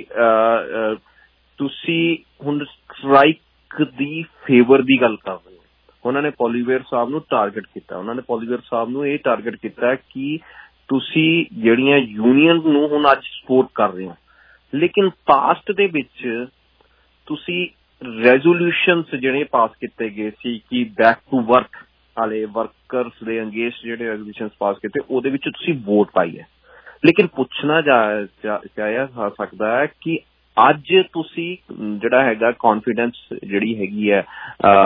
ਤੁਸੀਂ ਹੁਣ ਸਟ੍ਰਾਈਕ ਦੀ ਫੇਵਰ ਦੀ ਗੱਲ ਕਰ ਰਹੇ ਹੋ। ਉਹਨਾਂ ਨੇ ਪੋਲੀਵੇਅਰ ਸਾਹਿਬ ਨੂੰ ਟਾਰਗੇਟ ਕੀਤਾ, ਉਹਨਾਂ ਨੇ ਪੋਲੀਵੇਅਰ ਸਾਹਿਬ ਨੂੰ ਇਹ ਟਾਰਗੇਟ ਕੀਤਾ ਕਿ ਤੁਸੀਂ ਜਿਹੜੀਆਂ ਯੂਨੀਅਨ ਨੂੰ ਹੁਣ ਅੱਜ ਸਪੋਰਟ ਕਰ ਰਹੇ ਹੋ, ਲੇਕਿਨ ਪਾਸਟ ਦੇ ਵਿੱਚ ਤੁਸੀਂ ਰੈਜ਼ੋਲੂਸ਼ਨਸ ਜਿਹੜੇ ਪਾਸ ਕੀਤੇ ਗਏ ਸੀ ਕਿ ਬੈਕ ਟੂ ਵਰਕ ਵਾਲੇ ਵਰਕਰਸ ਦੇ ਅਗੇਂਸਟ ਜਿਹੜੇ ਰੈਜ਼ੋਲੂਸ਼ਨਸ ਪਾਸ ਕੀਤੇ, ਉਹਦੇ ਵਿੱਚ ਤੁਸੀਂ ਵੋਟ ਪਾਈ ਹੈ। ਲੇਕਿਨ ਪੁੱਛਣਾ ਜਾਇਆ ਸਕਦਾ ਹੈ ਕਿ ਅੱਜ ਤੁਸੀਂ ਜਿਹੜਾ ਹੈਗਾ ਕੌਨਫੀਡੈਂਸ ਜਿਹੜੀ ਹੈਗੀ ਹੈ,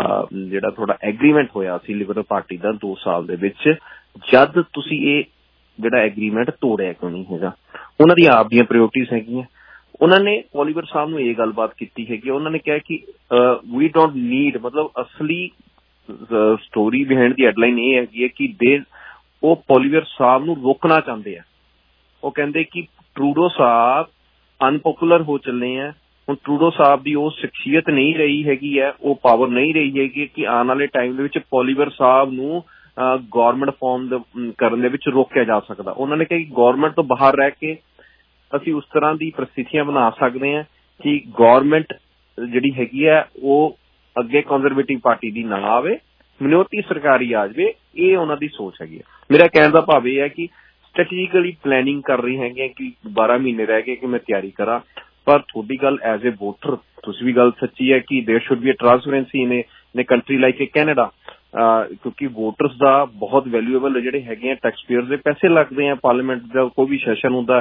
ਜਿਹੜਾ ਤੁਹਾਡਾ ਐਗਰੀਮੈਂਟ ਹੋਇਆ ਸੀ ਲਿਬਰਲ ਪਾਰਟੀ ਦਾ 2 ਸਾਲ ਦੇ ਵਿੱਚ, ਜਦ ਤੁਸੀਂ ਇਹ ਜਿਹੜਾ ਐਗਰੀਮੈਂਟ ਤੋੜਿਆ ਕਿਉਂ ਨਹੀਂ ਹੈਗਾ। ਉਹਨਾਂ ਦੀਆਂ ਆਪ ਦੀਆਂ ਪ੍ਰਾਇਓਰਟੀਜ਼ ਹੈਗੀਆਂ। ਉਹਨਾਂ ਨੇ ਪੋਲੀਵਰ ਸਾਹਿਬ ਨੂੰ ਇਹ ਗੱਲਬਾਤ ਕੀਤੀ ਹੈਗੀ। ਉਹਨਾਂ ਨੇ ਕਿਹਾ ਕਿ ਵੀ ਡੋਂਟ ਨੀਡ, ਮਤਲਬ ਅਸਲੀ ਸਟੋਰੀ ਬਿਹਾਈਂਡ ਦੀ ਹੈਡਲਾਈਨ ਇਹ ਹੈਗੀ ਹੈ ਕਿ ਉਹ ਪੋਲੀਵਰ ਸਾਹਿਬ ਨੂੰ ਰੋਕਣਾ ਚਾਹੁੰਦੇ ਆ। ਉਹ ਕਹਿੰਦੇ ਕਿ ਟਰੂਡੋ ਸਾਹਿਬ ਅਨਪੋਪੂਲਰ ਹੋ ਚੱਲੇ ਆ। ਹੁਣ ਟਰੂਡੋ ਸਾਹਿਬ ਦੀ ਉਹ ਸ਼ਖਸੀਅਤ ਨਹੀਂ ਰਹੀ ਹੈਗੀ ਹੈ, ਉਹ ਪਾਵਰ ਨਹੀਂ ਰਹੀ ਹੈਗੀ ਕਿ ਆਉਣ ਵਾਲੇ ਟਾਈਮ ਦੇ ਵਿੱਚ ਪੋਲੀਵਰ ਸਾਹਿਬ ਨੂੰ ਗੌਰਮੈਂਟ ਫਾਰਮ ਕਰਨ ਦੇ ਵਿੱਚ ਰੋਕਿਆ ਜਾ ਸਕਦਾ। ਉਹਨਾਂ ਨੇ ਕਿਹਾ ਕਿ ਗੌਰਮੈਂਟ ਤੋਂ ਬਾਹਰ ਰਹਿ ਕੇ ਅਸੀਂ ਉਸ ਤਰ੍ਹਾਂ ਦੀ ਪ੍ਰਸਥਿਤੀਆਂ ਬਣਾ ਸਕਦੇ ਹਾਂ ਕਿ ਗੌਰਮੈਂਟ ਜਿਹੜੀ ਹੈਗੀ ਹੈ ਉਹ ਅੱਗੇ ਕੰਜ਼ਰਵੇਟਿਵ ਪਾਰਟੀ ਦੀ ਨਾ ਆਵੇ, ਮਿਨੋਰਟੀ ਸਰਕਾਰੀ ਆ ਜਾਵੇ। ਇਹ ਉਹਨਾਂ ਦੀ ਸੋਚ ਹੈਗੀ ਹੈ। ਮੇਰਾ ਕਹਿਣ ਦਾ ਭਾਵ ਇਹ ਹੈ ਕਿ ਸਟ੍ਰੈਟਜੀਕਲੀ ਪਲੈਨਿੰਗ ਕਰ ਰਹੀ ਹੈਗੇ ਕਿ 12 ਮਹੀਨੇ ਰਹਿ ਗਏ ਕਿ ਮੈਂ ਤਿਆਰੀ ਕਰਾਂ। ਪਰ ਤੁਹਾਡੀ ਗੱਲ ਐਜ਼ ਏ ਵੋਟਰ, ਤੁਸੀਂ ਵੀ ਗੱਲ ਸੱਚੀ ਹੈ ਕਿ there should be a transparency in country like a Canada, ਕਿਉਂਕਿ ਵੋਟਰਸ ਦਾ ਬਹੁਤ ਵੈਲਿਊਏਬਲ ਜਿਹੜੇ ਹੈਗੇ ਆ ਟੈਕਸ ਪੇਅਰਸ ਦੇ ਪੈਸੇ ਲੱਗਦੇ ਆ। ਪਾਰਲੀਮੈਂਟ ਦਾ ਕੋਈ ਵੀ ਸੈਸ਼ਨ ਹੁੰਦਾ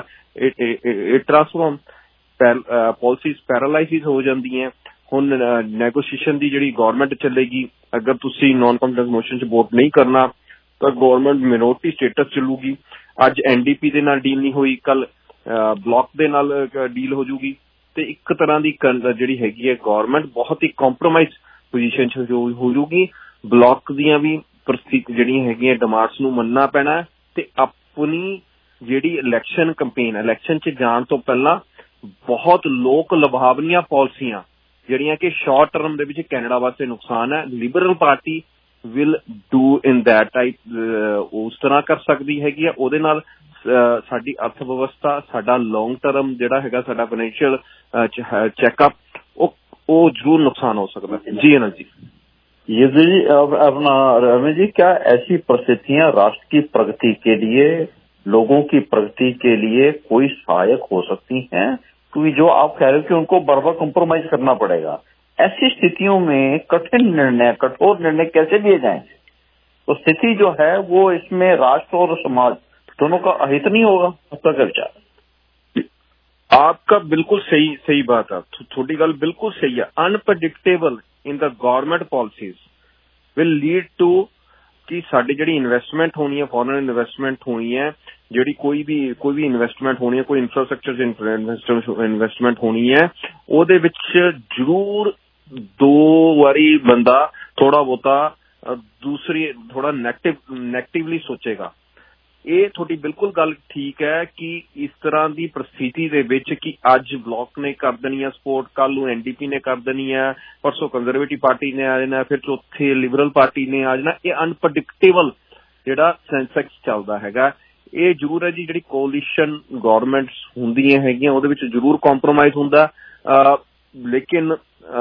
ਇਹ ਟਰਾਂਸਫਾਰਮ ਪਾਲਿਸੀਜ਼ ਪੈਰਾਲਾਈਸਿਸ ਹੋ ਜਾਂਦੀਆਂ। ਹੁਣ ਨੈਗੋਸ਼ੀਏਸ਼ਨ ਦੀ ਜਿਹੜੀ ਗੌਰਮੈਂਟ ਚੱਲੇਗੀ, ਅਗਰ ਤੁਸੀਂ ਨੌਨ ਕੰਫੀਡੈਂਸ ਮੋਸ਼ਨ 'ਚ ਵੋਟ ਨਹੀਂ ਕਰਨਾ ਤਾਂ ਗੌਰਮੈਂਟ ਮਿਨੋਰਟੀ ਸਟੇਟਸ ਚੱਲੂਗੀ। ਅੱਜ NDP ਦੇ ਨਾਲ ਡੀਲ ਨਹੀਂ ਹੋਈ, ਕੱਲ ਬਲਾਕ ਦੇ ਨਾਲ ਡੀਲ ਹੋ ਜੂਗੀ ਤੇ ਇੱਕ ਤਰ੍ਹਾਂ ਦੀ ਜਿਹੜੀ ਹੈਗੀ ਹੈ ਗੌਰਮੈਂਟ ਬਹੁਤ ਹੀ ਕੰਪਰੋਮਾਈਜ਼ ਪੋਜੀਸ਼ਨ 'ਚ ਹੋ ਜੂਗੀ। ਬਲਾਕ ਦੀਆਂ ਵੀ ਪ੍ਰਸਥਿਤੀ ਜਿਹੜੀਆਂ ਹੈਗੀਆਂ ਡਿਮਾਂਡਸ ਨੂੰ ਮੰਨਣਾ ਪੈਣਾ ਤੇ ਆਪਣੀ ਜਿਹੜੀ ਇਲੈਕਸ਼ਨ ਕੰਪੇਨ, ਇਲੈਕਸ਼ਨ 'ਚ ਜਾਣ ਤੋਂ ਪਹਿਲਾਂ ਬਹੁਤ ਲੋਕ ਲੁਭਾਵਨੀਆਂ ਪਾਲਿਸੀਆਂ ਜਿਹੜੀਆਂ ਕਿ ਸ਼ਾਰਟ ਟਰਮ ਦੇ ਵਿੱਚ ਕੈਨੇਡਾ ਵਾਸਤੇ ਨੁਕਸਾਨ ਹੈ, Liberal Party will do in that type ਉਸ ਤਰ੍ਹਾਂ ਕਰ ਸਕਦੀ ਹੈਗੀ ਆ। ਉਹਦੇ ਨਾਲ ਸਾਡੀ ਅਰਥ ਵਿਵਸਥਾ, ਸਾਡਾ ਲੌਂਗ ਟਰਮ ਜਿਹੜਾ ਹੈਗਾ ਸਾਡਾ ਫਾਈਨੈਂਸ਼ੀਅਲ ਚੈਕਅਪ ਉਹ ਜ਼ਰੂਰ ਨੁਕਸਾਨ ਹੋ सकता है। जी अनिल जी। ये जी अपना रमेश जी, क्या ऐसी परिस्थितियां राष्ट्र की प्रगति के लिए, लोगों की प्रगति के लिए कोई सहायक हो सकती हैं? क्योंकि जो आप कह रहे हो कि उनको बार-बार कॉम्प्रोमाइज करना पड़ेगा, ऐसी स्थितियों में कठिन निर्णय, कठोर निर्णय कैसे लिए जाएं? तो स्थिति जो है वो इसमें राष्ट्र और समाज दोनों का अहित नहीं होगा? आपका क्या विचार? आपका बिल्कुल सही बात है, थोड़ी गल बिल्कुल सही है। Unpredictable in the government policies will lead to कि साडी जिहड़ी इन्वेस्टमेंट होनी है, फॉरेन इन्वेस्टमेंट होनी है, जिहड़ी कोई भी इन्वेस्टमेंट होनी है, कोई इंफ्रास्ट्रक्चर इन्वेस्टमेंट होनी है, ਉਹਦੇ ਵਿੱਚ ਜ਼ਰੂਰ ਦੋ ਵਾਰੀ ਬੰਦਾ ਥੋੜਾ ਬਹੁਤਾ ਦੂਸਰੀ ਥੋੜਾ ਨੈਗੇਟਿਵਲੀ ਸੋਚੇਗਾ। ਇਹ ਤੁਹਾਡੀ ਬਿਲਕੁਲ ਗੱਲ ਠੀਕ ਹੈ ਕਿ ਇਸ ਤਰ੍ਹਾਂ ਦੀ ਪ੍ਰਸਥਿਤੀ ਦੇ ਵਿੱਚ ਕਿ ਅੱਜ ਬਲਾਕ ਨੇ ਕਰ ਦੇਣੀ ਹੈ ਸਪੋਰਟ, ਕੱਲ ਨੂੰ NDP ਨੇ ਕਰ ਦੇਣੀ ਹੈ, ਪਰਸੋਂ ਕੰਜ਼ਰਵੇਟਿਵ ਪਾਰਟੀ ਨੇ ਆ ਜਾਣਾ, ਫਿਰ ਚੌਥੇ ਲਿਬਰਲ ਪਾਰਟੀ ਨੇ ਆ ਜਾਣਾ। ਇਹ ਅਨਪ੍ਰੈਡਿਕਟੇਬਲ ਜਿਹੜਾ ਸੈਂਸੈਕਸ ਚੱਲਦਾ ਹੈਗਾ, ਇਹ ਜ਼ਰੂਰ ਹੈ ਜੀ ਜਿਹੜੀ ਕੋਲੀਸ਼ਨ ਗੌਰਮੈਂਟਸ ਹੁੰਦੀਆਂ ਹੈਗੀਆਂ ਉਹਦੇ ਵਿੱਚ ਜ਼ਰੂਰ ਕੰਪਰੋਮਾਈਜ਼ ਹੁੰਦਾ, ਲੇਕਿਨ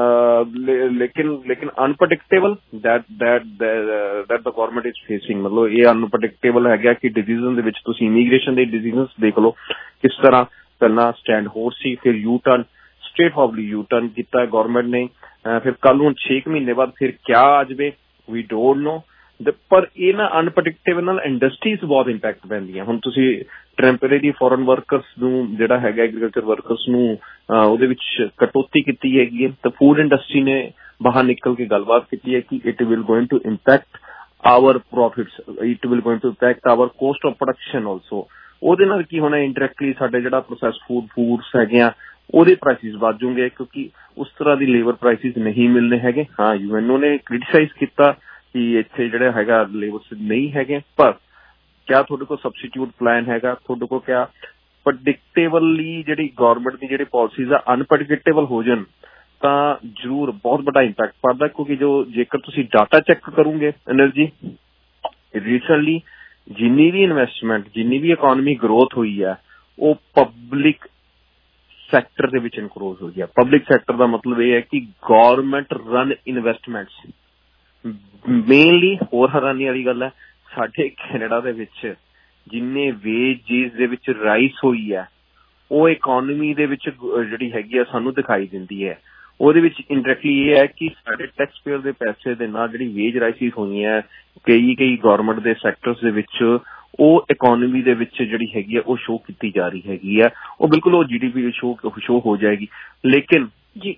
unpredictable that the government is facing, ਮਤਲਬ ਇਹ ਅਨਪ੍ਰੈਡਿਕਟੇਬਲ ਹੈਗਾ ਕਿ ਡਿਸੀਜ਼ਨ ਦੇ ਵਿੱਚ ਤੁਸੀਂ ਇਮੀਗ੍ਰੇਸ਼ਨ ਦੇ ਡਿਸੀਜ਼ਨਸ ਦੇਖ ਲਓ ਕਿਸ ਤਰ੍ਹਾਂ ਪਹਿਲਾਂ ਸਟੈਂਡ ਹੋਰ ਸੀ, ਫਿਰ U turn state formally U turn ਕੀਤਾ ਗੌਰਮੈਂਟ ਨੇ, ਫਿਰ ਕੱਲ ਨੂੰ 6 ਮਹੀਨੇ ਬਾਅਦ ਫਿਰ ਕਿਆ ਆ ਜਾਵੇ ਵੀ ਡੋਂਟ ਨੋ। ਪਰ ਇਹ ਨਾ ਅਨਪ੍ਰੈਡਿਕਟੇਬਲ ਨਾਲ ਇੰਡਸਟਰੀਜ਼ ਬਹੁਤ ਇੰਪੈਕਟ ਪੈਂਦੀਆਂ। ਹੁਣ ਤੁਸੀਂ ਟੈਂਪਰੇਰੀ ਫੋਰਨ ਵਰਕਰਸ ਨੂੰ ਜਿਹੜਾ ਹੈਗਾ ਐਗਰੀਕਲਚਰ ਵਰਕਰਸ ਨੂੰ ਉਹਦੇ ਵਿੱਚ ਕਟੌਤੀ ਕੀਤੀ ਹੈਗੀ ਹੈ, ਤਾਂ ਫੂਡ ਇੰਡਸਟਰੀ ਨੇ ਬਾਹਰ ਨਿਕਲ ਕੇ ਗੱਲਬਾਤ ਕੀਤੀ ਹੈ ਕਿ it will going to impact our profits, it will going to impact our cost of production also. ਉਹਦੇ ਨਾਲ ਕੀ ਹੋਣਾ, ਇੰਡਾਇਰੈਕਟਲੀ ਸਾਡੇ ਜਿਹੜਾ ਪ੍ਰੋਸੈਸ ਫੂਡਸ ਹੈਗੇ ਆ ਉਹਦੇ ਪ੍ਰਾਈਸਿਸ ਵੱਧ ਜੂਗੇ ਕਿਉਂਕਿ ਉਸ ਤਰ੍ਹਾਂ ਦੀ ਲੇਬਰ ਪ੍ਰਾਈਸਿਸ ਨਹੀਂ ਮਿਲਣੇ ਹੈਗੇ। ਹਾਂ, UNO ਨੇ ਕ੍ਰਿਟੀਸਾਈਜ਼ ਕੀਤਾ ਕਿ ਇੱਥੇ ਜਿਹੜਾ ਹੈਗਾ ਲੇਬਰ ਨਹੀਂ ਹੈਗੇ, ਪਰ ਕਿਆ ਤੁਹਾਡੇ ਕੋਲ ਸਬਸਟੀਟਿਊਟ ਪਲਾਨ ਹੈਗਾ, ਤੁਹਾਡੇ ਕੋਲ ਕਿਆ ਪ੍ਰੈਡਿਕਟੇਬਲੀ ਜਿਹੜੀ ਗੌਰਮੈਂਟ ਦੀ ਜਿਹੜੀ ਪਾਲਿਸੀਜ਼ ਆ ਅਨਪ੍ਰੈਡਿਕਟੇਬਲ ਹੋ ਜਾਣ ਤਾਂ ਜ਼ਰੂਰ ਬਹੁਤ ਵੱਡਾ ਇੰਪੈਕਟ ਪੜਦਾ। ਕਿਉਂਕਿ ਜੇਕਰ ਤੁਸੀਂ ਡਾਟਾ ਚੈੱਕ ਕਰੋਗੇ ਅਨਿਲ ਜੀ, ਰੀਸੈਂਟਲੀ ਜਿੰਨੀ ਵੀ ਇਨਵੈਸਟਮੈਂਟ, ਜਿੰਨੀ ਵੀ ਇਕੋਨਮੀ ਗਰੋਥ ਹੋਈ ਹੈ ਉਹ ਪਬਲਿਕ ਸੈਕਟਰ ਦੇ ਵਿੱਚ ਇਨਕਰੋਜ਼ ਹੋਈ ਹੈ। ਪਬਲਿਕ ਸੈਕਟਰ ਦਾ ਮਤਲਬ ਇਹ ਹੈ ਕਿ ਗੌਰਮੈਂਟ ਰਨ ਇਨਵੈਸਟਮੈਂਟਸ ਮੇਨਲੀ। ਹੋਰ ਹੈਰਾਨੀ ਵਾਲੀ ਗੱਲ ਹੈ, ਸਾਡੇ ਕੈਨੇਡਾ ਦੇ ਵਿੱਚ ਜਿੰਨੇ ਵੇਜਿਸ ਦੇ ਵਿੱਚ ਰਾਈਸ ਹੋਈ ਹੈ ਉਹ ਇਕੋਨਮੀ ਦੇ ਵਿੱਚ ਜਿਹੜੀ ਹੈਗੀ ਆ ਸਾਨੂੰ ਦਿਖਾਈ ਦਿੰਦੀ ਹੈ। ਉਹਦੇ ਵਿੱਚ ਇੰਡਾਇਰੈਕਟਲੀ ਇਹ ਹੈ ਕਿ ਸਾਡੇ ਟੈਕਸ ਪੇਅਰ ਦੇ ਪੈਸੇ ਦੇ ਨਾਲ ਜਿਹੜੀ ਵੇਜ ਰਾਈਸਿਸ ਹੋਈਆਂ ਕਈ ਗੌਰਮੈਂਟ ਦੇ ਸੈਕਟਰਸ ਦੇ ਵਿੱਚ ਉਹ ਇਕੋਨਮੀ ਦੇ ਵਿੱਚ ਜਿਹੜੀ ਹੈਗੀ ਆ ਉਹ ਸ਼ੋਅ ਕੀਤੀ ਜਾ ਰਹੀ ਹੈਗੀ ਆ। ਉਹ ਬਿਲਕੁਲ ਉਹ GDP ਸ਼ੋਅ ਹੋ ਜਾਏਗੀ, ਲੇਕਿਨ ਜੀ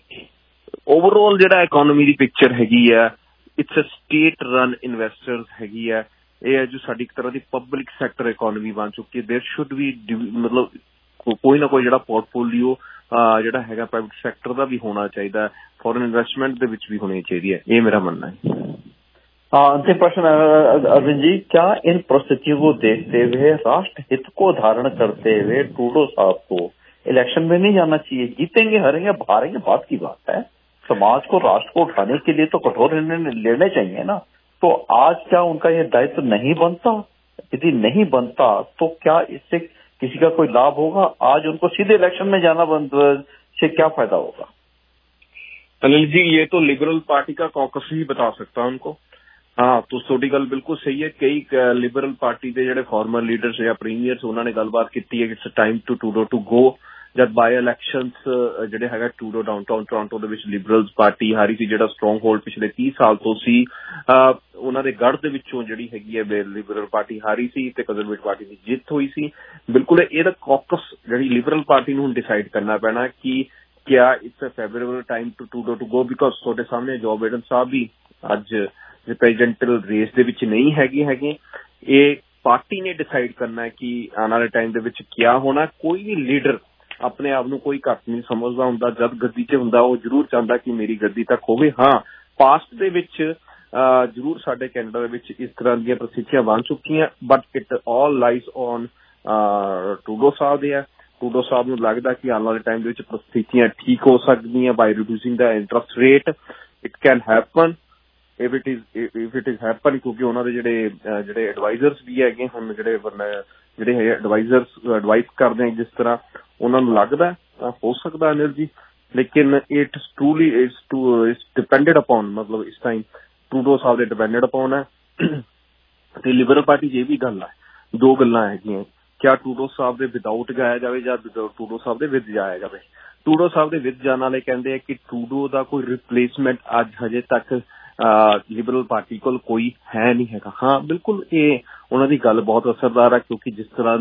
ਓਵਰਆਲ ਜਿਹੜਾ ਇਕੋਨਮੀ ਦੀ ਪਿਕਚਰ ਹੈਗੀ ਆ it's a state run investors ਹੈਗੀ ਆ। ਇਹ ਹੈ ਜੋ ਸਾਡੀ ਇੱਕ ਤਰ੍ਹਾਂ ਦੀ ਪਬਲਿਕ ਸੈਕਟਰ ਇਕੋਨਮੀ ਬਣ ਚੁੱਕੀ ਹੈ। ਦੇਰ ਸ਼ੁੱਡ ਵੀ ਮਤਲਬ ਕੋਈ ਨਾ ਕੋਈ ਜਿਹੜਾ ਪੋਰਟਫੋਲੀਓ ਜਿਹੜਾ ਹੈਗਾ ਪ੍ਰਾਈਵੇਟ ਸੈਕਟਰ ਦਾ ਵੀ ਹੋਣਾ ਚਾਹੀਦਾ, फॉरेन इन्वेस्टमेंट ਦੇ ਵਿੱਚ ਵੀ ਹੋਣੀ ਚਾਹੀਦੀ है, ये मेरा मानना है। अंतिम प्रश्न अरविंद जी, क्या इन परिस्थितियों को देखते हुए राष्ट्र हित को धारण करते हुए ट्रूडो साहब को इलेक्शन में नहीं जाना चाहिए? जीतेंगे हारेंगे हारेंगे बात की बात है, समाज को राष्ट्र को उठाने के लिए तो कठोर निर्णय लेने चाहिए ना। तो आज क्या उनका ये दायित्व नहीं बनता? यदि नहीं बनता तो क्या इससे किसी का कोई लाभ होगा? आज उनको सीधे इलेक्शन में जाना से क्या फायदा होगा? अनिल जी, ये तो लिबरल पार्टी का कॉकस ही बता सकता है उनको। हाँ, तो थोड़ी गल बिल्कुल सही है। कई लिबरल पार्टी के ਜਿਹੜੇ फॉर्मर लीडर्स या प्रीमियर्स ਉਹਨਾਂ ਨੇ ਗੱਲਬਾਤ ਕੀਤੀ ਹੈ ਕਿ ਇਟਸ ਟਾਈਮ ਟੂ ਟੂਡੋ ਟੂ ਗੋ। ਜਦ ਬਾਈ ਇਲੈਕਸ਼ਨਸ ਜਿਹੜੇ ਹੈਗਾ ਟੂਡੋ ਡਾਊਨਟਾਊਨ ਟੋਰਾਂਟੋ ਦੇ ਵਿੱਚ ਲਿਬਰਲਸ ਪਾਰਟੀ ਹਾਰੀ ਸੀ, ਜਿਹੜਾ ਸਟਰੋਂਗ ਹੋਲਡ ਪਿਛਲੇ 30 ਸਾਲ ਤੋਂ ਸੀ। ਉਹਨਾਂ ਦੇ ਗੜ੍ਹ ਦੇ ਵਿੱਚੋਂ ਜਿਹੜੀ ਹੈਗੀ ਹੈ ਲਿਬਰਲ ਪਾਰਟੀ ਹਾਰੀ ਸੀ ਤੇ ਕੰਜ਼ਰਵੇਟਿਵ ਪਾਰਟੀ ਦੀ ਜਿੱਤ ਹੋਈ ਸੀ। ਬਿਲਕੁਲ ਇਹਦਾ ਕੌਕਸ ਜਿਹੜੀ ਲਿਬਰਲ ਪਾਰਟੀ ਨੂੰ ਹੁਣ ਡਿਸਾਈਡ ਕਰਨਾ ਪੈਣਾ ਕਿ क्या it's a favourable time to टूडो टू गो, बिकॉज ਤੁਹਾਡੇ ਸਾਹਮਣੇ ਜੋ ਬਾਈਡਨ ਸਾਹਿਬ ਵੀ ਅੱਜ ਪ੍ਰੈਜ਼ੀਡੈਂਟਲ ਰੇਸ ਦੇ ਵਿੱਚ ਨਹੀਂ ਹੈਗੇ। ਇਹ ਪਾਰਟੀ ਨੇ ਡਿਸਾਈਡ ਕਰਨਾ ਹੈ ਕਿ ਆਉਣ ਵਾਲੇ ਟਾਈਮ ਦੇ ਵਿੱਚ ਕੀ ਹੋਣਾ। ਕੋਈ ਵੀ ਲੀਡਰ ਆਪਣੇ ਆਪ ਨੂੰ ਕੋਈ ਘੱਟ ਨਹੀਂ ਸਮਝਦਾ ਹੁੰਦਾ, ਜਦ ਗੱਦੀ 'ਚ ਹੁੰਦਾ ਉਹ ਜ਼ਰੂਰ ਚਾਹੁੰਦਾ ਕਿ ਮੇਰੀ ਗੱਦੀ ਤੱਕ ਹੋਵੇ। ਹਾਂ, ਪਾਸਟ ਦੇ ਵਿੱਚ ਜ਼ਰੂਰ ਸਾਡੇ ਕੈਨੇਡਾ ਦੇ ਵਿੱਚ ਇਸ ਤਰ੍ਹਾਂ ਦੀਆਂ ਪ੍ਰਸਥਿਤੀਆਂ ਬਣ ਚੁੱਕੀਆਂ, but it all lies on ਟੂਡੋ ਸਾਹਿਬ ਦੇ ਹੈ। ਟੂਡੋ ਸਾਹਿਬ ਨੂੰ ਲੱਗਦਾ ਕਿ ਆਉਣ ਵਾਲੇ ਟਾਈਮ ਦੇ ਵਿੱਚ ਪ੍ਰਸਥਿਤੀਆਂ ਠੀਕ ਹੋ ਸਕਦੀਆਂ by reducing the interest rate. It can happen if it is happen, ਕਿਉਂਕਿ ਉਹਨਾਂ ਦੇ ਜਿਹੜੇ ਐਡਵਾਈਜ਼ਰਸ ਵੀ ਹੈਗੇ ਹੁਣ, ਜਿਹੜੇ ਐਡਵਾਈਸ ਕਰਦੇ ਜਿਸ ਤਰ੍ਹਾਂ ਉਹਨਾਂ ਨੂੰ ਲੱਗਦਾ ਹੋ ਸਕਦਾ ਅਨਿਲ ਜੀ। ਲੇਕਿਨ it's truly it's depended upon, ਮਤਲਬ ਇਸ ਟਾਈਮ ਟੂਡੋ ਸਾਹਿਬ ਦੇ ਡਿਪੈਂਡਡ ਅਪੋਨ ਹੈ। ਤੇ ਲਿਬਰਲ ਪਾਰਟੀ 'ਚ ਇਹ ਵੀ ਗੱਲ ਹੈ, ਦੋ ਗੱਲਾਂ ਹੈਗੀਆਂ, क्या ਟੂਡੋ ਸਾਹਿਬ ਦੇ ਵਿਦਆਊਟ ਜਾਇਆ ਜਾਵੇ ਜਾਂ ਟੂਡੋ ਸਾਹਿਬ ਦੇ ਵਿਦ ਜਾਇਆ ਜਾਵੇ। ਟੂਡੋ ਸਾਹਿਬ ਦੇ ਵਿਦ ਜਾਣ ਵਾਲੇ ਕਹਿੰਦੇ ਆ ਕਿ ਟੂਡੋ ਦਾ ਕੋਈ ਰਿਪਲੇਸਮੈਂਟ ਅੱਜ ਹਜੇ ਤੱਕ ਲਿਬਰਲ ਪਾਰਟੀ ਕੋਲ ਕੋਈ ਹੈ ਨਹੀਂ ਹੈਗਾ। ਹਾਂ, ਬਿਲਕੁਲ ਇਹ ਉਹਨਾਂ ਦੀ ਗੱਲ ਬਹੁਤ ਅਸਰਦਾਰ ਹੈ, ਕਿਉਂਕਿ ਜਿਸ ਤਰ੍ਹਾਂ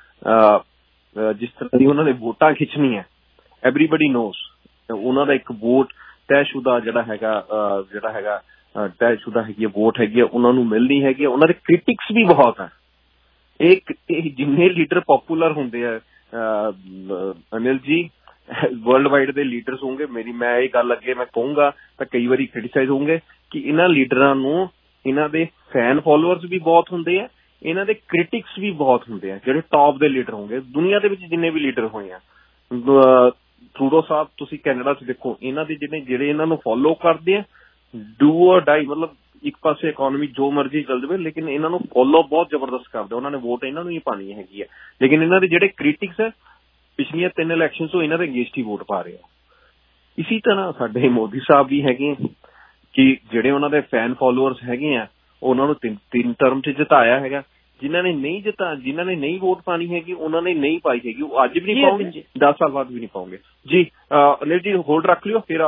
ਦੀ ਉਹਨਾਂ ਨੇ ਵੋਟਾਂ ਖਿੱਚਣੀਆਂ, ਐਵਰੀਬਡੀ ਨੋਸ ਉਹਨਾਂ ਦਾ ਇੱਕ ਵੋਟ ਤੈਅਸ਼ੁਦਾ ਜਿਹੜਾ ਹੈਗਾ ਤੈਅਸ਼ੁਦਾ ਹੈਗੀ ਵੋਟ ਹੈਗੀ, ਉਹਨਾਂ ਨੂੰ ਮਿਲਣੀ ਹੈਗੀ। ਉਹਨਾਂ ਦੇ ਕ੍ਰਿਟਿਕਸ ਵੀ ਬਹੁਤ ਹੈ। ਇਹ ਜਿੰਨੇ ਲੀਡਰ ਪੋਪੂਲਰ ਹੁੰਦੇ ਆ ਅਨਿਲ ਜੀ, ਵਰਲਡ ਵਾਈਡ ਦੇ ਲੀਡਰਸ ਹੋਣਗੇ, ਮੈਂ ਇਹ ਗੱਲ ਅੱਗੇ ਮੈਂ ਕਹੂੰਗਾ ਤਾਂ ਕਈ ਵਾਰੀ ਕ੍ਰਿਟੀਸਾਈਜ਼ ਹੋਣਗੇ ਕਿ ਇਹਨਾਂ ਲੀਡਰਾਂ ਨੂੰ ਇਹਨਾਂ ਦੇ ਫੈਨ ਫੋਲੋਅਰਸ ਵੀ ਬਹੁਤ ਹੁੰਦੇ ਆ, ਇਹਨਾਂ ਦੇ ਕ੍ਰਿਟਿਕਸ ਵੀ ਬਹੁਤ ਹੁੰਦੇ ਆ। ਜਿਹੜੇ ਟੌਪ ਦੇ ਲੀਡਰ ਹੋਣਗੇ ਦੁਨੀਆ ਦੇ ਵਿੱਚ, ਜਿੰਨੇ ਵੀ ਲੀਡਰ ਹੋਏ ਆ, ਟਰੂਡੋ ਸਾਹਿਬ ਤੁਸੀਂ ਕੈਨੇਡਾ 'ਚ ਦੇਖੋ, ਇਹਨਾਂ ਦੇ ਜਿਹੜੇ ਇਹਨਾਂ ਨੂੰ ਫੋਲੋ ਕਰਦੇ ਆ, ਡੂ ਔਰ ਡਾਈ, ਮਤਲਬ ਇੱਕ ਪਾਸੇ ਇਕੋਨਮੀ ਜੋ ਮਰਜ਼ੀ ਚੱਲ ਜਾਵੇ, ਲੇਕਿਨ ਇਹਨਾਂ ਨੂੰ ਫੋਲੋ ਬਹੁਤ ਜ਼ਬਰਦਸਤ ਕਰਦੇ। ਉਹਨਾਂ ਨੇ ਵੋਟ ਇਹਨਾਂ ਨੂੰ ਹੀ ਪਾਣੀ ਹੈਗੀ ਹੈ, ਲੇਕਿਨ ਇਹਨਾਂ ਦੇ ਜਿਹੜੇ ਕ੍ਰਿਟਿਕਸ ਹੈ ਪਿਛਲੀਆਂ 3 ਇਲੈਕਸ਼ਨ ਤੋਂ ਇਹਨਾਂ ਦੇ ਅਗੇਂਸਟ ਹੀ ਵੋਟ ਪਾ ਰਹੇ ਆ। ਇਸੀ ਤਰ੍ਹਾਂ ਸਾਡੇ ਮੋਦੀ ਸਾਹਿਬ ਵੀ ਹੈਗੇ ਕਿ ਜਿਹੜੇ ਉਹਨਾਂ ਦੇ ਫੈਨ ਫੋਲੋਅਰਸ ਹੈਗੇ ਆ, ਉਹਨਾਂ ਨੂੰ 3 ਟਰਮ 'ਚ ਜਿਤਾਇਆ ਹੈਗਾ। ਜਿਨ੍ਹਾਂ ਨੇ ਨਹੀਂ ਵੋਟ ਪਾਣੀ ਹੈਗੀ, ਉਹਨਾਂ ਨੇ ਨਹੀਂ ਪਾਈ ਹੈਗੀ, ਉਹ ਅੱਜ ਵੀ ਨਹੀਂ ਪਾਉਂਗੇ, 10 ਸਾਲ ਬਾਅਦ ਵੀ ਨਹੀਂ ਪਾਉਂਗੇ। ਜੀ ਅਨਿਲ ਜੀ ਹੋਲਡ ਰੱਖ ਲਿਓ, ਫਿਰ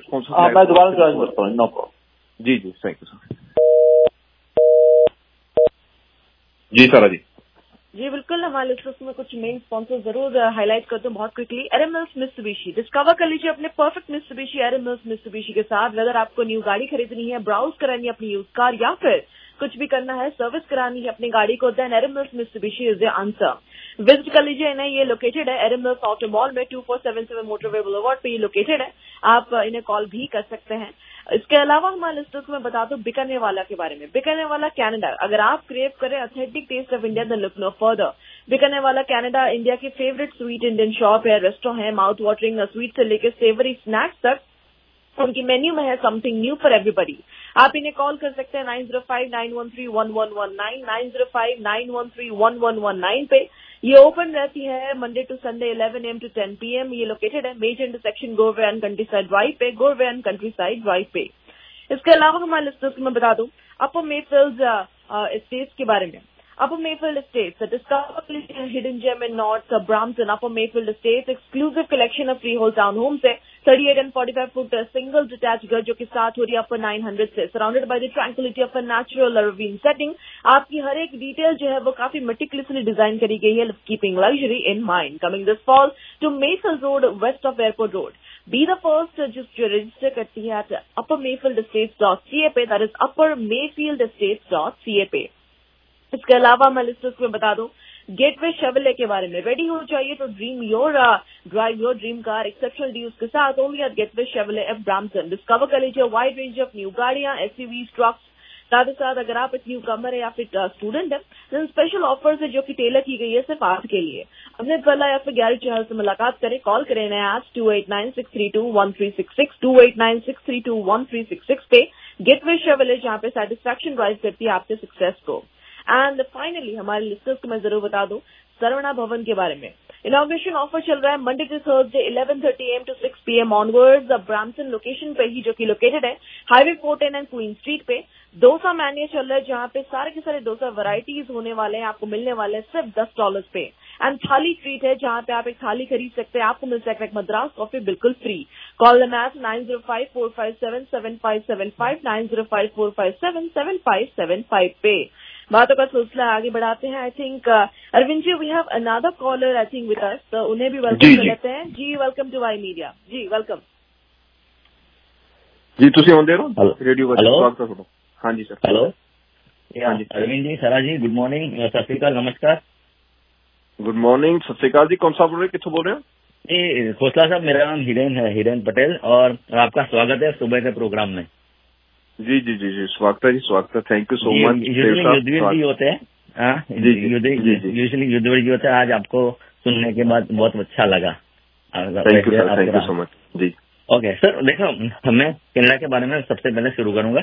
जी थैंक यू सर। जी सारा जी बिल्कुल, हमारे लिस्टर्स में कुछ मेन स्पॉन्सर जरूर हाईलाइट करते हैं बहुत क्विकली। एरमिल्स मित्सुबिशी, डिस्कवर कर लीजिए अपने परफेक्ट मित्सुबिशी एरमिल्स मित्सुबिशी के साथ। वेदर आपको न्यू गाड़ी खरीदनी है, ब्राउज करानी है अपनी यूज कार, या फिर कुछ भी करना है, सर्विस करानी है अपनी गाड़ी को, then Erin Mills Mitsubishi is the answer. Visit कर लीजिए इन्हें, ये लोकेटेड है एरमिल्स ऑटो मॉल में, 2477 मोटरवे बुलेवार्ड पे ये लोकेटेड है। आप इन्हें कॉल भी कर सकते हैं। इसके अलावा हमारे लिस्टर्स में बता दो बीकानेरवाला के बारे में। बीकानेरवाला कनाडा, अगर आप क्रेव करें authentic taste of India then look no further. Bikanervala Canada India की फेवरेट स्वीट इंडियन शॉप है, रेस्टोरेंट है, माउथ वाटरिंग स्वीट से लेकर सेवरी स्नैक्स तक उनकी मेन्यू में है समथिंग न्यू फॉर एवरीबडी। आप इन्हें कॉल कर सकते हैं 9059131119, 9059131119 पे। ये ओपन रहती है Monday to Sunday 11 AM to 10 PM। ये लोकेटेड है major intersection Goreway and Countryside Drive पे, Goreway and Countryside Drive पे। इसके अलावा हमारे लिस्टर्स में बता दूं अपर मेफील्ड एस्टेट्स के बारे में। Upper Mayfield Estates, a discover hidden gem in North Brampton. Upper Mayfield Estates, exclusive collection of freehold townhomes है, 38 and 45 foot single detached घर जो के साथ हो रही है upper 900 से, surrounded by the tranquility of a natural ravine setting। आपकी हर एक डिटेल जो है वो काफी meticulously डिजाइन करी गई है, keeping luxury in mind। Coming this fall to Mayfield Road, west of Airport Road। Be the first just register करती है at uppermayfieldestates.ca पे, that is uppermayfieldestates.ca पे। इसके अलावा मैं लिस्टर्स को बता दूं गेटवे शेवरले के बारे में। रेडी हो जाइए तो drive your dream car exceptional deals के साथ only at Gateway Chevrolet of Brampton. Discover कर लीजिए वाइड रेंज ऑफ न्यू गाड़ियां, एसयूवीज, ट्रक्स। साथ ही साथ अगर आप एक न्यू कमर है या फिर स्टूडेंट है तो स्पेशल ऑफर्स है जो कि टेलर की गई है सिर्फ आपके लिए। अपने पहला या फिर गैरेज चहल से मुलाकात करें, कॉल करें नया आज 2896321366 2896321366 पे। गेटवे शेवरले जहां पे सेटिस्फैक्शन ड्राइव करती है आपके सक्सेस को। एंड फाइनली हमारे लिस्टर्स को मैं जरूर बता दूं सरवणा भवन के बारे में। इनॉग्रेशन ऑफर चल रहा है Monday to Thursday 11:30 AM to 6 PM onwards. Brampton location पे ही जो कि लोकेटेड है हाईवे 410 एंड क्वीन स्ट्रीट पे। डोसा मैनिया चल रहा है जहां पे सारे के सारे डोसा वैरायटीज होने वाले हैं, आपको मिलने वाले हैं सिर्फ $10 पे। एंड थाली ट्रीट है जहां पे आप एक थाली खरीद सकते हैं, आपको मिल सकता है मद्रास कॉफी बिल्कुल फ्री। कॉल देम एट 9054577575 9054577575 पे। बातों का सिलसिला आगे बढ़ाते हैं। I think Arvind ji we have another caller I think with us, तो उन्हें भी वेलकम कर लेते हैं। जी वेलकम टू वाई मीडिया। जी वेलकम जी। ਤੁਸੀਂ ਆਉਂਦੇ ਹੋ ਰੇਡੀਓ ਵਿੱਚ स्वागत है। हाँ जी सर। हेलो हाँ जी अरविंद जी, सरा जी, गुड मॉर्निंग, सत श्री अकाल, नमस्कार। गुड मॉर्निंग, सत श्री अकाल जी। कौन सा बोल रहे हैं, कित्थों बोल रहे हैं? जी खोसला साहब, मेरा नाम हिरेन है, हिरेन पटेल, और आपका स्वागत है सुबह के प्रोग्राम में। जी जी जी जी स्वागत है जी, स्वागत है। Thank you so much. Usually Yudhveer ji होते हैं, यूजुअली युद्धवीर जी होते हैं। आज आपको सुनने के बाद बहुत अच्छा लगा। Thank you sir, thank you so much जी। ओके सर, देखो मैं कनाडा के बारे में सबसे पहले शुरू करूंगा।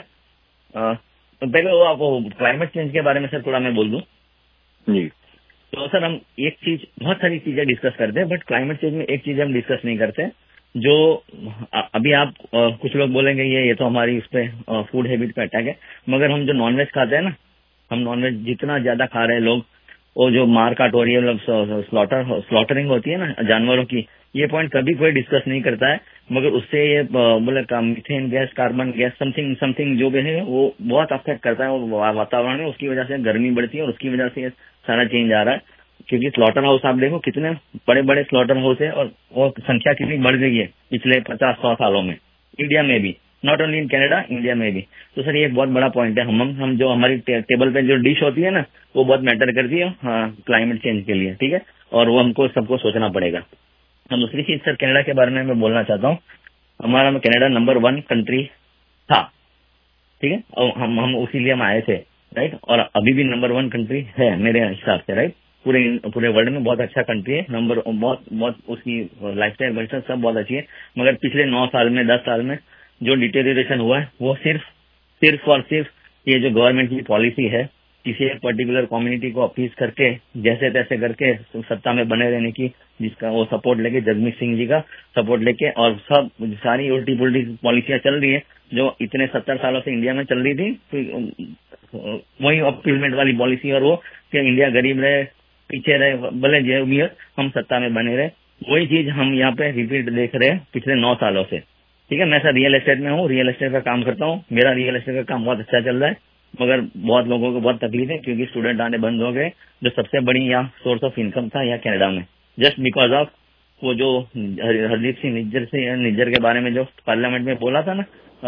तो पहले वो आपको क्लाइमेट चेंज के बारे में सर थोड़ा मैं बोल दूं जी। तो सर हम एक चीज, बहुत सारी चीजें डिस्कस करते हैं, बट क्लाइमेट चेंज में एक चीज हम डिस्कस नहीं करते जो अभी आप कुछ लोग बोलेंगे ये तो हमारी उस पे फूड हैबिट पे अटैक है, मगर हम जो नॉनवेज खाते हैं ना, हम नॉनवेज जितना ज्यादा खा रहे हैं लोग, वो जो मार काट हो रही है, मतलब स्लॉटरिंग होती है ना जानवरों की, ये पॉइंट कभी कोई डिस्कस नहीं करता है। मगर उससे ये बोले methane gas, carbon gas, something जो भी है वो बहुत अफेक्ट करता है वो वातावरण में। उसकी वजह से गर्मी बढ़ती है और उसकी वजह से ये सारा चेंज आ रहा है। क्योंकि स्लॉटर हाउस आप देखो कितने बड़े बड़े स्लॉटर हाउस है और वो संख्या कितनी बढ़ गई है पिछले 50-100 सालों में, इंडिया में भी, not only in Canada, India में भी। तो सर ये एक बहुत बड़ा पॉइंट है। हम जो हमारी टेबल पे जो डिश होती है ना, वो बहुत मैटर करती है क्लाइमेट चेंज के लिए, ठीक है, और वो हमको सबको सोचना पड़ेगा। हम दूसरी चीज सर कनाडा के बारे में मैं बोलना चाहता हूँ। हमारा कनाडा नंबर 1 कंट्री था, ठीक है, और हम उसीलिए हम आए थे, राइट, और अभी भी नंबर 1 कंट्री है मेरे हिसाब से, राइट। पूरे वर्ल्ड में बहुत अच्छा कंट्री है, नंबर बहुत उसकी लाइफस्टाइल वर्षन सब बहुत अच्छी है। मगर पिछले 9 साल में 10 साल में जो डिटेरियोरेशन हुआ है वो सिर्फ और सिर्फ ये जो गवर्नमेंट की पॉलिसी है, किसी एक पर्टिकुलर कम्युनिटी को अपीज करके जैसे तैसे करके सत्ता में बने रहने की, जिसका वो सपोर्ट लेके, जगमीत सिंह जी का सपोर्ट लेके, और सब सारी उल्टी पुल्टी पॉलिसियां चल रही है जो इतने 70 सालों से इंडिया में चल रही थी। तो वही अपीलमेंट वाली पॉलिसी, और वो कि इंडिया गरीब रहे, पीछे रहे, भले जो भी है हम सत्ता में बने रहे, वही चीज हम यहाँ पे रिपीट देख रहे हैं पिछले 9 सालों से, ठीक है। मैं सर रियल एस्टेट में हूँ, रियल एस्टेट का काम करता हूँ, मेरा रियल एस्टेट का काम बहुत अच्छा चल रहा है। मगर बहुत लोगों को बहुत तकलीफ है क्योंकि स्टूडेंट आने बंद हो गए, जो सबसे बड़ी यहाँ सोर्स ऑफ इनकम था यहाँ कनाडा में, जस्ट बिकॉज ऑफ वो जो हरदीप सिंह निज्जर के बारे में जो पार्लियामेंट में बोला था ना,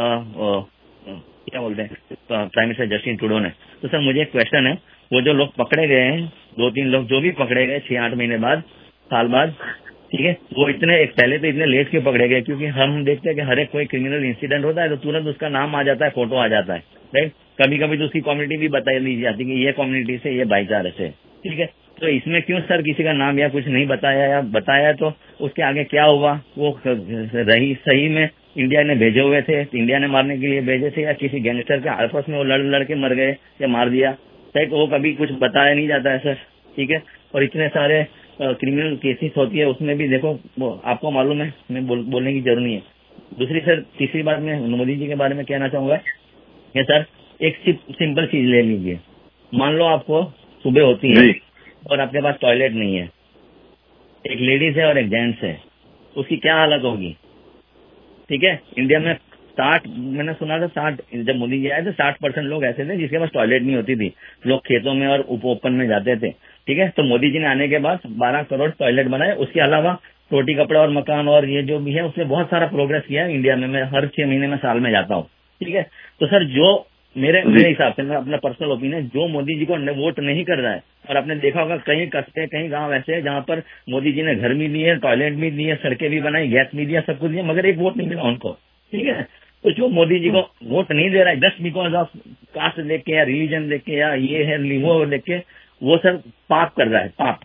क्या बोलते हैं, प्राइम मिनिस्टर जस्टिन ट्रूडो ने। तो सर मुझे एक क्वेश्चन है, वो जो लोग पकड़े गए हैं, 2-3 लोग जो भी पकड़े गए 6-8 महीने बाद, साल बाद, ठीक है, वो पहले तो इतने लेट क्यों पकड़े गए? क्योंकि हम देखते हैं कि हर एक कोई क्रिमिनल इंसिडेंट होता है तो तुरंत उसका नाम आ जाता है, फोटो आ जाता है, राइट। कभी कभी तो उसकी कम्युनिटी भी बता दी जाती है कि ये कम्युनिटी से, ये भाईचारे से, ठीक है। तो इसमें क्यों सर किसी का नाम या कुछ नहीं बताया, या बताया तो उसके आगे क्या हुआ? वो सही में इंडिया ने भेजे हुए थे, इंडिया ने मारने के लिए भेजे थे, या किसी गैंगस्टर के आपस में वो लड़ के मर गए या मार दिया, राइट। वो कभी कुछ बताया नहीं जाता है सर, ठीक है। और इतने सारे क्रिमिनल केसेस होती है, उसमें भी देखो आपको मालूम है, मैं बोलने की जरूरत नहीं है। दूसरी सर, तीसरी बात मैं मोदी जी के बारे में कहना चाहूंगा कि सर एक सिंपल चीज ले लीजिए, मान लो आपको सुबह होती है और आपके पास टॉयलेट नहीं है, एक लेडीज है और एक जेंट्स है, उसकी क्या हालत होगी, ठीक है। इंडिया में 60, मैंने सुना था 60, जब मोदी जी आए थे 60% लोग ऐसे थे जिसके पास टॉयलेट नहीं होती थी, लोग खेतों में और ओपन में जाते थे, ठीक है। तो मोदी जी ने आने के बाद 12 करोड़ टॉयलेट बनाए, उसके अलावा रोटी कपड़ा और मकान और ये जो भी है उसने बहुत सारा प्रोग्रेस किया है इंडिया में। मैं हर 6 महीने में, साल में जाता हूँ, ठीक है। तो सर जो मेरे हिसाब से, मैं अपना पर्सनल ओपिनियन, जो मोदी जी को वोट नहीं कर रहा है, और आपने देखा होगा कहीं कस्बे कहीं गांव ऐसे है जहां पर मोदी जी ने घर भी दिए, टॉयलेट भी दिए, सड़कें भी बनाई, गैस भी दिया, सब कुछ दिया, मगर एक वोट नहीं मिला उनको। ठीक है, तो जो मोदी जी को वोट नहीं दे रहा है जस्ट बिकॉज ऑफ कास्ट देख के या रिलीजन देख के या ये है वो देख के, वो सर पाप कर रहा है, पाप।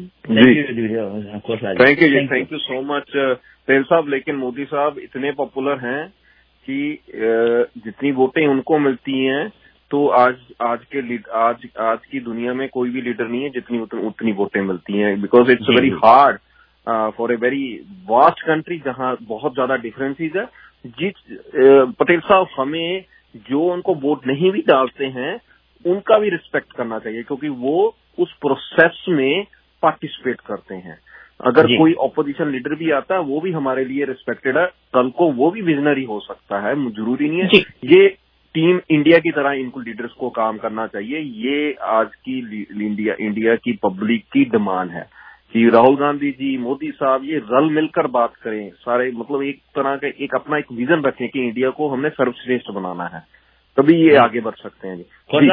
थैंक यू सो मच तेल साहब। लेकिन मोदी साहब इतने पॉपुलर हैं कि जितनी वोटें उनको मिलती हैं तो आज की दुनिया में कोई भी लीडर नहीं है जितनी उतनी वोटें मिलती हैं, because it's very hard for a very vast country जहां बहुत ज्यादा डिफरेंसेस है। पटेल साहब, हमें जो उनको वोट नहीं भी डालते हैं उनका भी रिस्पेक्ट करना चाहिए, क्योंकि वो उस प्रोसेस में पार्टिसिपेट करते हैं। अगर कोई ऑपोजिशन लीडर भी आता है वो भी हमारे लिए रिस्पेक्टेड है, कल को वो भी विजनरी हो सकता है, जरूरी नहीं है। ये टीम इंडिया की तरह इनको लीडर्स को काम करना चाहिए। ये आज की इंडिया की पब्लिक की डिमांड है कि राहुल गांधी जी, मोदी साहब ये रल मिलकर बात करें सारे, मतलब एक तरह का एक अपना एक विजन रखें कि इंडिया को हमने सर्वश्रेष्ठ बनाना है, तभी ये आगे बढ़ सकते हैं।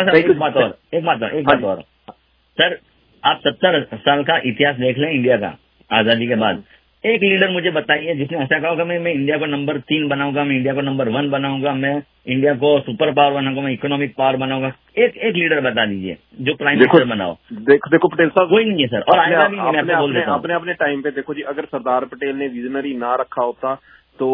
एक बात और सर, आप 70 साल का इतिहास देख लें इंडिया का आजादी के बाद, एक लीडर मुझे बताइए जिसने ऐसा कहा होगा मैं इंडिया को नंबर 3 बनाऊंगा, मैं इंडिया को नंबर 1 बनाऊंगा, मैं इंडिया को सुपर पावर बनाऊंगा, मैं इकोनॉमिक पावर बनाऊंगा। एक लीडर बता दीजिए जो प्राइम मिनिस्टर बनाओ। देखो पटेल साहब, कोई नहीं है सर, और आएगा भी नहीं। आपने अपने टाइम पे देखो जी, अगर सरदार पटेल ने विजनरी ना रखा होता तो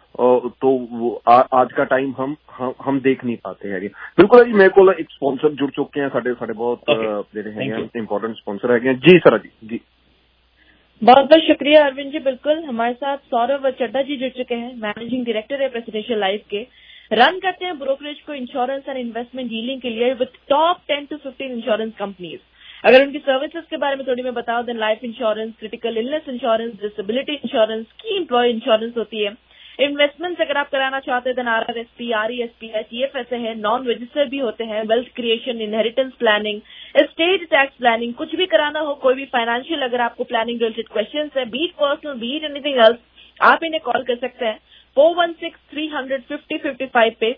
वो आज का टाइम हम देख नहीं पाते हैं। बिल्कुल जी, मेरे को एक स्पॉन्सर जुड़ चुके हैं, साढ़े बहुत इंपॉर्टेंट स्पॉन्सर है जी। सर जी बहुत बहुत शुक्रिया अरविंद जी। बिल्कुल हमारे साथ सौरभ चड्डा जी जुड़ चुके हैं, मैनेजिंग डायरेक्टर है प्रेसिडेंशियल लाइफ के, रन करते हैं ब्रोकरेज को इंश्योरेंस एंड इन्वेस्टमेंट डीलिंग के लिए with top 10 to 15 insurance companies. अगर उनकी सर्विसेज के बारे में थोड़ी मैं बताऊं, then life insurance, critical illness insurance, disability insurance, key employee insurance होती है। इन्वेस्टमेंट्स अगर आप कराना चाहते हैं देन RRSP, RESPH ये पैसे हैं, नॉन रजिस्टर्ड भी होते हैं, wealth creation, inheritance planning, estate tax planning, कुछ भी कराना हो, कोई भी फाइनेंशियल अगर आपको प्लानिंग रिलेटेड क्वेश्चंस है, be it personal be it anything else, आप इन्हें कॉल कर सकते हैं 416-300-5055 पे,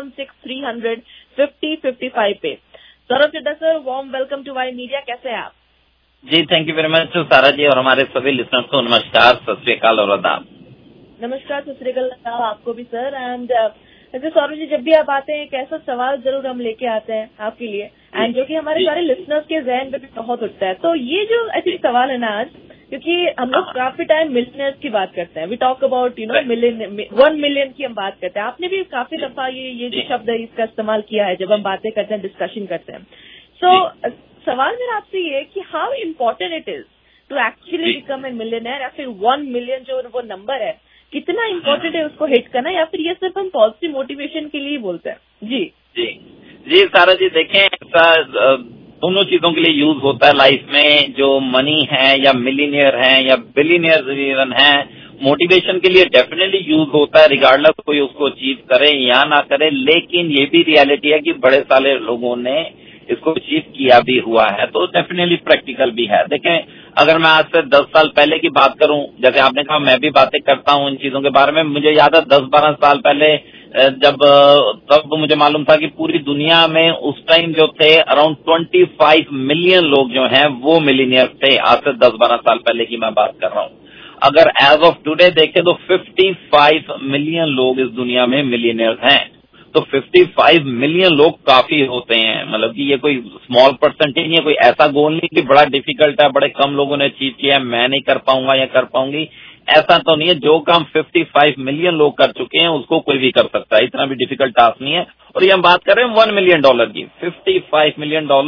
416-300-5055 पे। Saurabh Chadda sir, warm welcome to Y Media, कैसे हैं आप? जी thank you very much Sara ji, और हमारे सभी लिसनर्स को नमस्कार, सत श्री अकाल और आदाब। नमस्कार, सत श्री अकाल आपको भी सर। एंड जैसे सौरभ जी, जब भी आप आते हैं एक ऐसा सवाल जरूर हम लेके आते हैं आपके लिए, एंड जो कि हमारे सारे लिसनर्स के जहन में भी बहुत उठता है। तो ये जो ऐसी सवाल है ना आज, क्योंकि हम लोग काफी टाइम मिलियनर्स की बात करते हैं, वी टॉक अबाउट 1 मिलियन की हम बात करते हैं। आपने भी काफी दफा ये जो शब्द है इसका इस्तेमाल किया है जब हम बातें करते हैं, डिस्कशन करते हैं। सो सवाल मेरा आपसे ये है कि how important it is to actually become a millionaire, या फिर 1 मिलियन जो वो नंबर है कितना इम्पोर्टेंट है उसको हिट करना, या फिर ये सिर्फ हम पॉजिटिव मोटिवेशन के लिए बोलते हैं? जी सारा जी, देखें ऐसा दोनों चीजों के लिए यूज होता है लाइफ में। जो मनी है या मिलीनियर है या बिलियनियर है, मोटिवेशन के लिए डेफिनेटली यूज होता है, रिगार्डलेस कोई उसको अचीव करे या ना करे। लेकिन ये भी रियलिटी है कि बड़े सारे लोगों ने इसको अचीव किया भी हुआ है, तो डेफिनेटली प्रैक्टिकल भी है। देखें, अगर मैं आज से 10 साल पहले की बात करूं, जैसे आपने कहा मैं भी बातें करता हूं इन चीजों के बारे में, मुझे याद है 10-12 साल पहले तब मुझे मालूम था कि पूरी दुनिया में उस टाइम जो थे अराउंड 25 मिलियन लोग जो हैं वो मिलीनियर थे। आज से 10-12 साल पहले की मैं बात कर रहा हूं। अगर एज ऑफ टुडे देखें तो 55 मिलियन लोग इस दुनिया में मिलीनियर हैं। तो 55 मिलियन लोग काफी होते हैं, मतलब कि ये कोई स्मॉल परसेंटेज नहीं है, कोई ऐसा गोल नहीं कि बड़ा डिफिकल्ट है, बड़े कम लोगों ने अचीव किया है, मैं नहीं कर पाऊंगा या कर पाऊंगी, ऐसा तो नहीं है। जो काम 55 मिलियन लोग कर चुके हैं उसको कोई भी कर सकता है, इतना भी डिफिकल्ट टास्क नहीं है। और ये हम बात कर रहे हैं $1 मिलियन की, $55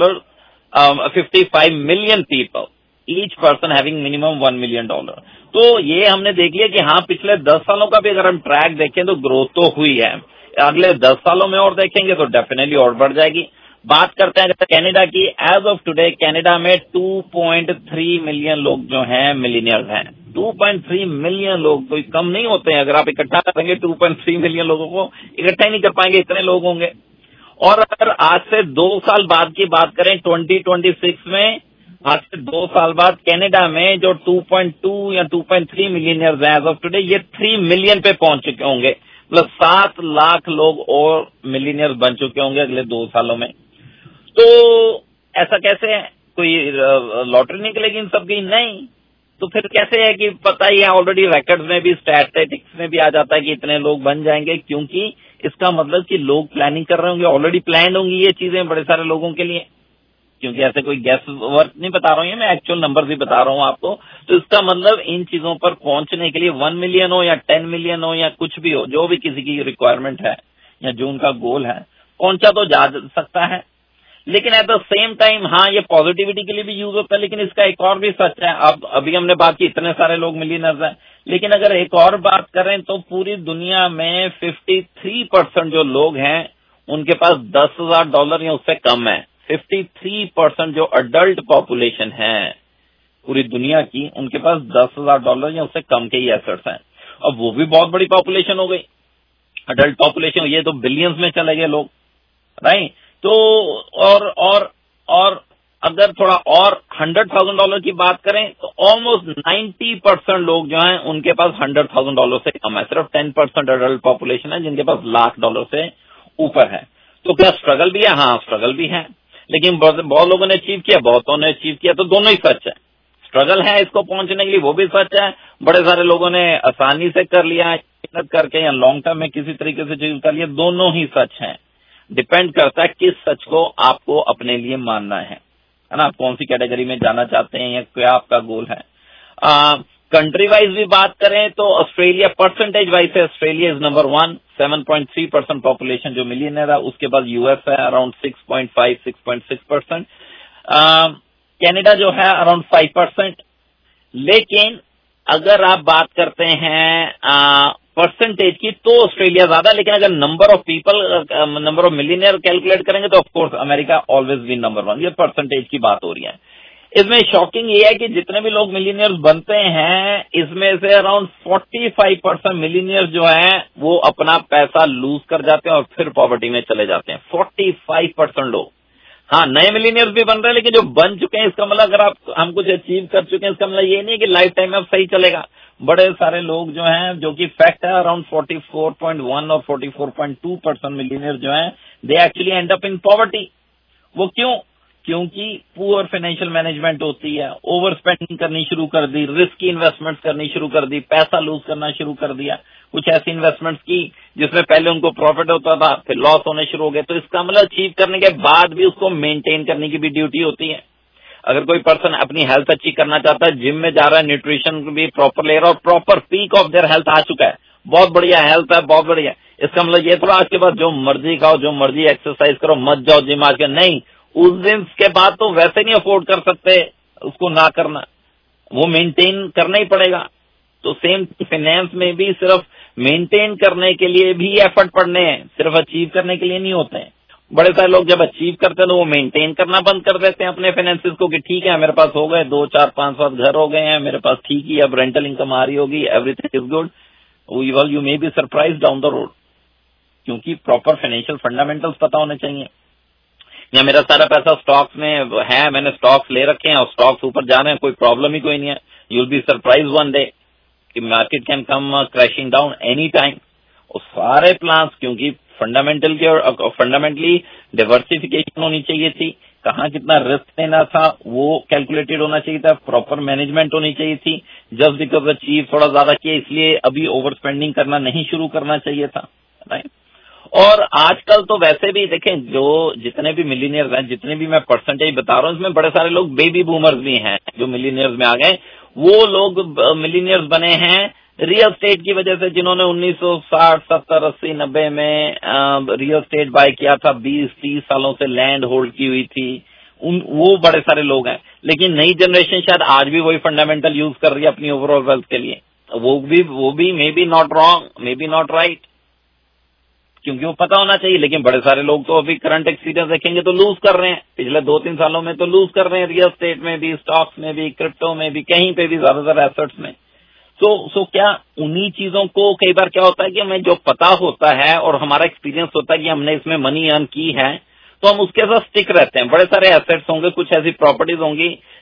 million people, each person having minimum $1 million. तो ये हमने देख लिया कि हाँ, पिछले 10 सालों का भी अगर हम ट्रैक देखें तो ग्रोथ तो हुई है। अगले 10 सालों में और देखेंगे तो डेफिनेटली और बढ़ जाएगी। बात करते हैं कनाडा की, एज ऑफ टुडे कनाडा में 2.3 मिलियन लोग जो हैं मिलीनियर्स हैं। 2.3 मिलियन लोग कोई कम नहीं होते हैं। अगर आप इकट्ठा करेंगे 2.3 मिलियन लोगों को, इकट्ठा ही नहीं कर पाएंगे, इतने लोग होंगे। और अगर आज से 2 साल बाद की बात करें 2026 में, आज से 2 साल बाद कनाडा में जो 2.2 या 2.3 मिलियनर्स हैं एज ऑफ टुडे, ये 3 मिलियन पे पहुंच चुके होंगे। मतलब 7 लाख लोग और मिलीनियर्स बन चुके होंगे अगले 2 सालों में। तो ऐसा कैसे है, कोई लॉटरी निकलेगी इन सबकी? नहीं। तो फिर कैसे है कि पता ही है, ऑलरेडी रिकॉर्ड्स में भी, स्टैटिस्टिक्स में भी आ जाता है कि इतने लोग बन जाएंगे, क्योंकि इसका मतलब कि लोग प्लानिंग कर रहे होंगे, ऑलरेडी प्लान्ड होंगी ये चीजें बड़े सारे लोगों के लिए, क्योंकि ऐसे कोई गैस वर्क नहीं बता रहा हूँ, मैं एक्चुअल नंबर भी बता रहा हूँ आपको। तो इसका मतलब इन चीजों पर पहुंचने के लिए 1 मिलियन हो या 10 मिलियन हो या कुछ भी हो, जो भी किसी की रिक्वायरमेंट है या जो उनका गोल है, पहुंचा तो जा सकता है। लेकिन एट द सेम टाइम हाँ, ये पॉजिटिविटी के लिए भी यूज होता है, लेकिन इसका एक और भी सच है। अब अभी हमने बात की इतने सारे लोग मिलियनर्स हैं, लेकिन अगर एक और बात करें तो पूरी दुनिया में 53% जो लोग हैं उनके पास $10,000 या उससे कम है। 53% जो अडल्ट पॉपुलेशन है पूरी दुनिया की, उनके पास $10,000 या उससे कम के ही एसेट्स हैं। अब वो भी बहुत बड़ी पॉपुलेशन हो गई, अडल्ट पॉपुलेशन, ये तो बिलियंस में चले गए लोग, राइट। तो और अगर थोड़ा और $100,000 की बात करें तो ऑलमोस्ट 90% लोग जो हैं उनके पास $100,000 से कम है। सिर्फ 10% अडल्ट पॉपुलेशन है जिनके पास $1,00,000 से ऊपर है। तो क्या स्ट्रगल भी है? हाँ, स्ट्रगल भी है, लेकिन बहुत लोगों ने अचीव किया, बहुतों ने अचीव किया, तो दोनों ही सच है। स्ट्रगल है इसको पहुंचने के लिए, वो भी सच है। बड़े सारे लोगों ने आसानी से कर लिया, मेहनत करके या लॉन्ग टर्म में किसी तरीके से अचीव कर लिया, दोनों ही सच है। डिपेंड करता है किस सच को आपको अपने लिए मानना है ना, आप कौन सी कैटेगरी में जाना चाहते हैं या क्या आपका गोल है। कंट्री वाइज भी बात करें तो ऑस्ट्रेलिया परसेंटेज वाइज है, ऑस्ट्रेलिया इज नंबर 1, 7.3% पॉपुलेशन जो मिलियनर है। उसके बाद यूएस है अराउंड 6.5-6.6%, कनाडा जो है अराउंड 5%। लेकिन अगर आप बात करते हैं परसेंटेज की तो ऑस्ट्रेलिया ज्यादा, लेकिन अगर number of people, number of millionaire calculate करेंगे तो of course America always be number 1। ये परसेंटेज की बात हो रही है। इसमें शॉकिंग ये है कि जितने भी लोग मिलियनियर्स बनते हैं, इसमें से अराउंड 45% मिलियनियर्स जो हैं वो अपना पैसा लूज कर जाते हैं और फिर पॉवर्टी में चले जाते हैं। 45% लोग, हाँ, नए मिलियनियर्स भी बन रहे हैं, लेकिन जो बन चुके हैं, इसका मतलब अगर हम कुछ अचीव कर चुके हैं, इसका मतलब ये नहीं है कि लाइफ टाइम में अब सही चलेगा। बड़े सारे लोग जो हैं, जो कि फैक्ट है, अराउंड 44.1 और 44.2% मिलियनियर जो हैं, they actually end up in poverty. वो क्यों? क्योंकि पुअर फाइनेंशियल मैनेजमेंट होती है, ओवर स्पेंडिंग करनी शुरू कर दी, रिस्की इन्वेस्टमेंट्स करनी शुरू कर दी, पैसा लूज करना शुरू कर दिया, कुछ ऐसी इन्वेस्टमेंट्स की जिसमें पहले उनको प्रॉफिट होता था, फिर लॉस होने शुरू हो गए। तो इसका मतलब अचीव करने के बाद भी उसको मेंटेन करने की भी ड्यूटी होती है। अगर कोई पर्सन अपनी हेल्थ अच्छी करना चाहता है, जिम में जा रहा है, न्यूट्रिशन भी प्रॉपर ले रहा है और proper peak of their health आ चुका है, बहुत बढ़िया हेल्थ है, बहुत बढ़िया, इसका मतलब ये थोड़ा आज के बाद जो मर्जी खाओ, जो मर्जी एक्सरसाइज करो, मत जाओ जिम आज के, नहीं, उस दिन के बाद तो वैसे नहीं अफोर्ड कर सकते उसको ना करना, वो मेंटेन करना ही पड़ेगा। तो सेम फाइनेंस में भी सिर्फ मेंटेन करने के लिए भी एफर्ट पड़ने हैं, सिर्फ अचीव करने के लिए नहीं होते हैं। बड़े सारे लोग जब अचीव करते हैं तो वो मेंटेन करना बंद कर देते हैं अपने फाइनेंसेस को, कि ठीक है मेरे पास हो गए 2, 4, 5, 7 घर हो गए हैं, मेरे पास ठीक ही अब रेंटल इनकम आ रही होगी, everything is good. You may be surprise down the road, क्योंकि प्रॉपर फाइनेंशियल फंडामेंटल्स पता होने चाहिए। या मेरा सारा पैसा स्टॉक्स में है, मैंने स्टॉक्स ले रखे हैं और स्टॉक्स ऊपर जा रहे हैं, कोई प्रॉब्लम ही कोई नहीं है। You will be surprise one day कि market can come crashing down any time. और सारे प्लान्स, क्योंकि फंडामेंटली डाइवर्सिफिकेशन होनी चाहिए थी, कहाँ कितना रिस्क लेना था वो कैलकुलेटेड होना चाहिए था, प्रॉपर मैनेजमेंट होनी चाहिए थी। जस्ट बिकॉज अचीव थोड़ा ज्यादा किया इसलिए अभी ओवर स्पेंडिंग करना नहीं शुरू करना चाहिए था, राइट। और आजकल तो वैसे भी देखें, जो जितने भी मिलियनियर्स हैं, जितने भी मैं परसेंटेज बता रहा हूँ, इसमें बड़े सारे लोग बेबी बूमर्स भी हैं जो मिलियनियर्स में आ गए। वो लोग मिलियनियर्स बने हैं रियल स्टेट की वजह से, जिन्होंने 1960, 70, 80, 90 में रियल स्टेट बाय किया था, 20-30 सालों से लैंड होल्ड की हुई थी, वो बड़े सारे लोग हैं। लेकिन नई जनरेशन शायद आज भी वही फंडामेंटल यूज कर रही है अपनी ओवरऑल वेल्थ के लिए। वो भी may be not wrong, may be not right, क्योंकि वो पता होना चाहिए। लेकिन बड़े सारे लोग तो अभी करंट एक्सपीरियंस देखेंगे तो लूज कर रहे हैं, पिछले 2-3 सालों में तो लूज कर रहे हैं, रियल स्टेट में भी, स्टॉक्स में भी, क्रिप्टो में भी, कहीं पे भी, ज्यादातर एसेट्स में। सो क्या उन्हीं चीजों को कई बार क्या होता है कि हमें जो पता होता है और हमारा एक्सपीरियंस होता है कि हमने इसमें मनी अर्न की है, तो हम उसके साथ स्टिक रहते हैं। बड़े सारे एसेट्स होंगे, कुछ ऐसी प्रॉपर्टीज होंगी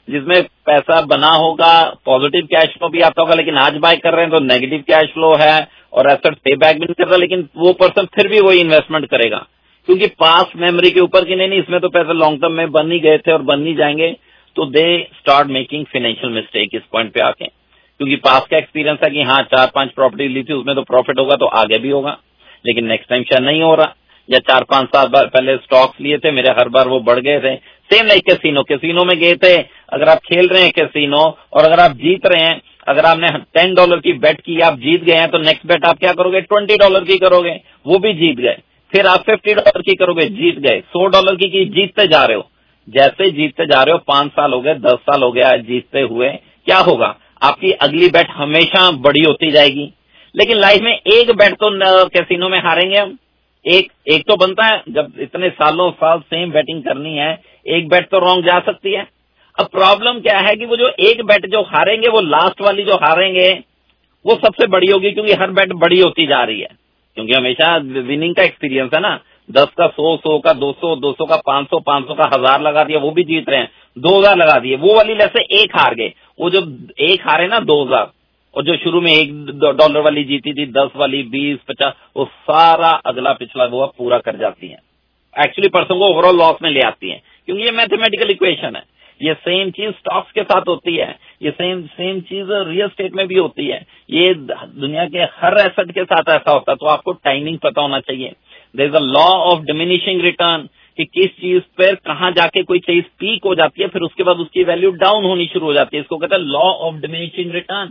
जिसमें पैसा बना होगा, पॉजिटिव कैश फ्लो भी आता होगा, लेकिन आज बाय कर रहे हैं तो नेगेटिव कैश फ्लो है और एसेट पे बैक भी नहीं कर रहा, लेकिन वो पर्सन फिर भी वही इन्वेस्टमेंट करेगा क्योंकि पास्ट मेमोरी के ऊपर की नहीं इसमें तो पैसे लॉन्ग टर्म में बन ही गए थे और बन ही जाएंगे, तो they start making financial mistake इस पॉइंट पे आके, क्योंकि पास्ट का एक्सपीरियंस है कि हाँ 4-5 प्रॉपर्टी ली थी उसमें तो प्रॉफिट होगा तो आगे भी होगा, लेकिन नेक्स्ट टाइम शायद नहीं हो रहा, या 4-5 साल पहले स्टॉक्स लिए थे मेरे, हर बार वो बढ़ गए थे। सेम लाइक कैसीनो में गए थे, अगर आप खेल रहे हैं कैसीनो और अगर आप जीत रहे हैं, अगर आपने $10 की बेट की, आप जीत गए हैं तो नेक्स्ट बेट आप क्या करोगे, $20 की करोगे, वो भी जीत गए, फिर आप $50 की करोगे, जीत गए, $100 की जीतते जा रहे हो, जैसे जीतते जा रहे हो 5 साल हो गए, 10 साल हो गया जीतते हुए, क्या होगा, आपकी अगली बेट हमेशा बड़ी होती जाएगी। लेकिन लाइफ में एक बेट तो कैसीनो में हारेंगे हम, एक तो बनता है, जब इतने साल सेम बैटिंग करनी है, एक बेट तो रॉन्ग जा सकती है। अब प्रॉब्लम क्या है कि वो जो एक बेट जो हारेंगे, वो लास्ट वाली जो हारेंगे वो सबसे बड़ी होगी, क्योंकि हर बेट बड़ी होती जा रही है, क्योंकि हमेशा विनिंग का एक्सपीरियंस है ना, 10 का 100 का 200 का 500 का 1000 लगा दिया, वो भी जीत रहे हैं, 2000 लगा दिए, वो वाली जैसे एक हार गए, वो जो एक हारे ना 2000, और जो शुरू में $1 वाली जीती थी, 10 वाली, 20, 50, वो सारा अगला पिछला वो पूरा कर जाती है, एक्चुअली पर्सन को ओवरऑल लॉस में ले आती है, क्योंकि ये मैथमेटिकल इक्वेशन है। ये सेम चीज स्टॉक्स के साथ होती है, ये सेम चीज रियल एस्टेट में भी होती है, ये दुनिया के हर एसेट के साथ ऐसा होता है, तो आपको टाइमिंग पता होना चाहिए। There is a law of diminishing return, कि किस चीज पर कहां जाके कोई चीज पीक हो जाती है, फिर उसके बाद उसकी वैल्यू डाउन होनी शुरू हो जाती है, इसको कहते हैं लॉ ऑफ डिमिनिशिंग रिटर्न।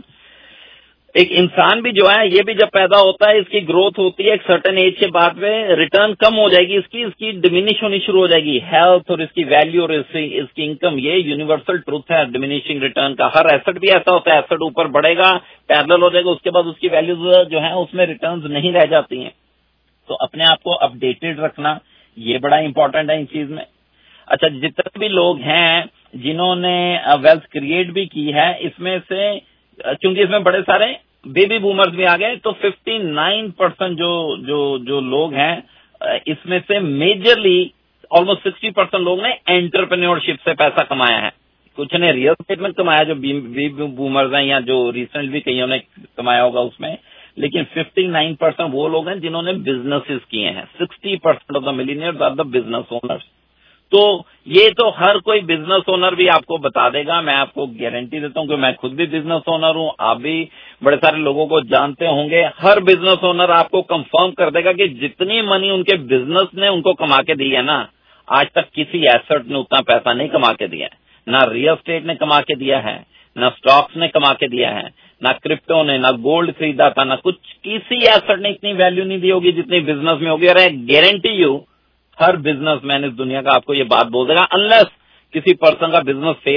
एक इंसान भी जो है, ये भी जब पैदा होता है, इसकी ग्रोथ होती है, एक सर्टेन एज के बाद में रिटर्न कम हो जाएगी, इसकी डिमिनिश होनी शुरू हो जाएगी, हेल्थ और इसकी वैल्यू और इसकी इनकम, ये यूनिवर्सल ट्रूथ है डिमिनिशिंग रिटर्न का। हर एसेट भी ऐसा होता है, एसेट ऊपर बढ़ेगा, पैरेलल हो जाएगा, उसके बाद उसकी वैल्यूज जो है उसमें रिटर्न्स नहीं रह जाती हैं। तो अपने आप को अपडेटेड रखना ये बड़ा इंपॉर्टेंट है इन चीज में। अच्छा, जितने भी लोग हैं जिन्होंने वेल्थ क्रिएट भी की है, इसमें से क्योंकि इसमें बड़े सारे बेबी बूमर्स भी आ गए, तो 59% जो लोग हैं, इसमें से मेजरली ऑलमोस्ट 60% लोग ने एंटरप्रेन्योरशिप से पैसा कमाया है। कुछ ने रियल एस्टेट में कमाया, जो बेबी बूमर्स हैं, या जो रिसेंटली कईयों ने कमाया होगा उसमें, लेकिन 59% वो लोग हैं जिन्होंने बिजनेसेस किए हैं। 60% of the millionaires are the business owners. तो ये तो हर कोई बिजनेस ओनर भी आपको बता देगा, मैं आपको गारंटी देता हूं कि मैं खुद भी बिजनेस ओनर हूं, आप भी बड़े सारे लोगों को जानते होंगे। हर बिजनेस ओनर आपको कंफर्म कर देगा कि जितनी मनी उनके बिजनेस ने उनको कमा के दी है ना, आज तक किसी एसेट ने उतना पैसा नहीं कमा के दिया है, ना रियल एस्टेट ने कमा के दिया है, ना स्टॉक्स ने कमा के दिया है, ना क्रिप्टो ने, ना गोल्ड खरीदा था, ना कुछ, किसी एसेट ने इतनी वैल्यू नहीं दी होगी जितनी बिजनेस में होगी। और आई गारंटी यू हर बिजनेसमैन इस दुनिया का आपको ये बात बोल देगा, अनलेस किसी पर्सन का बिजनेस फेल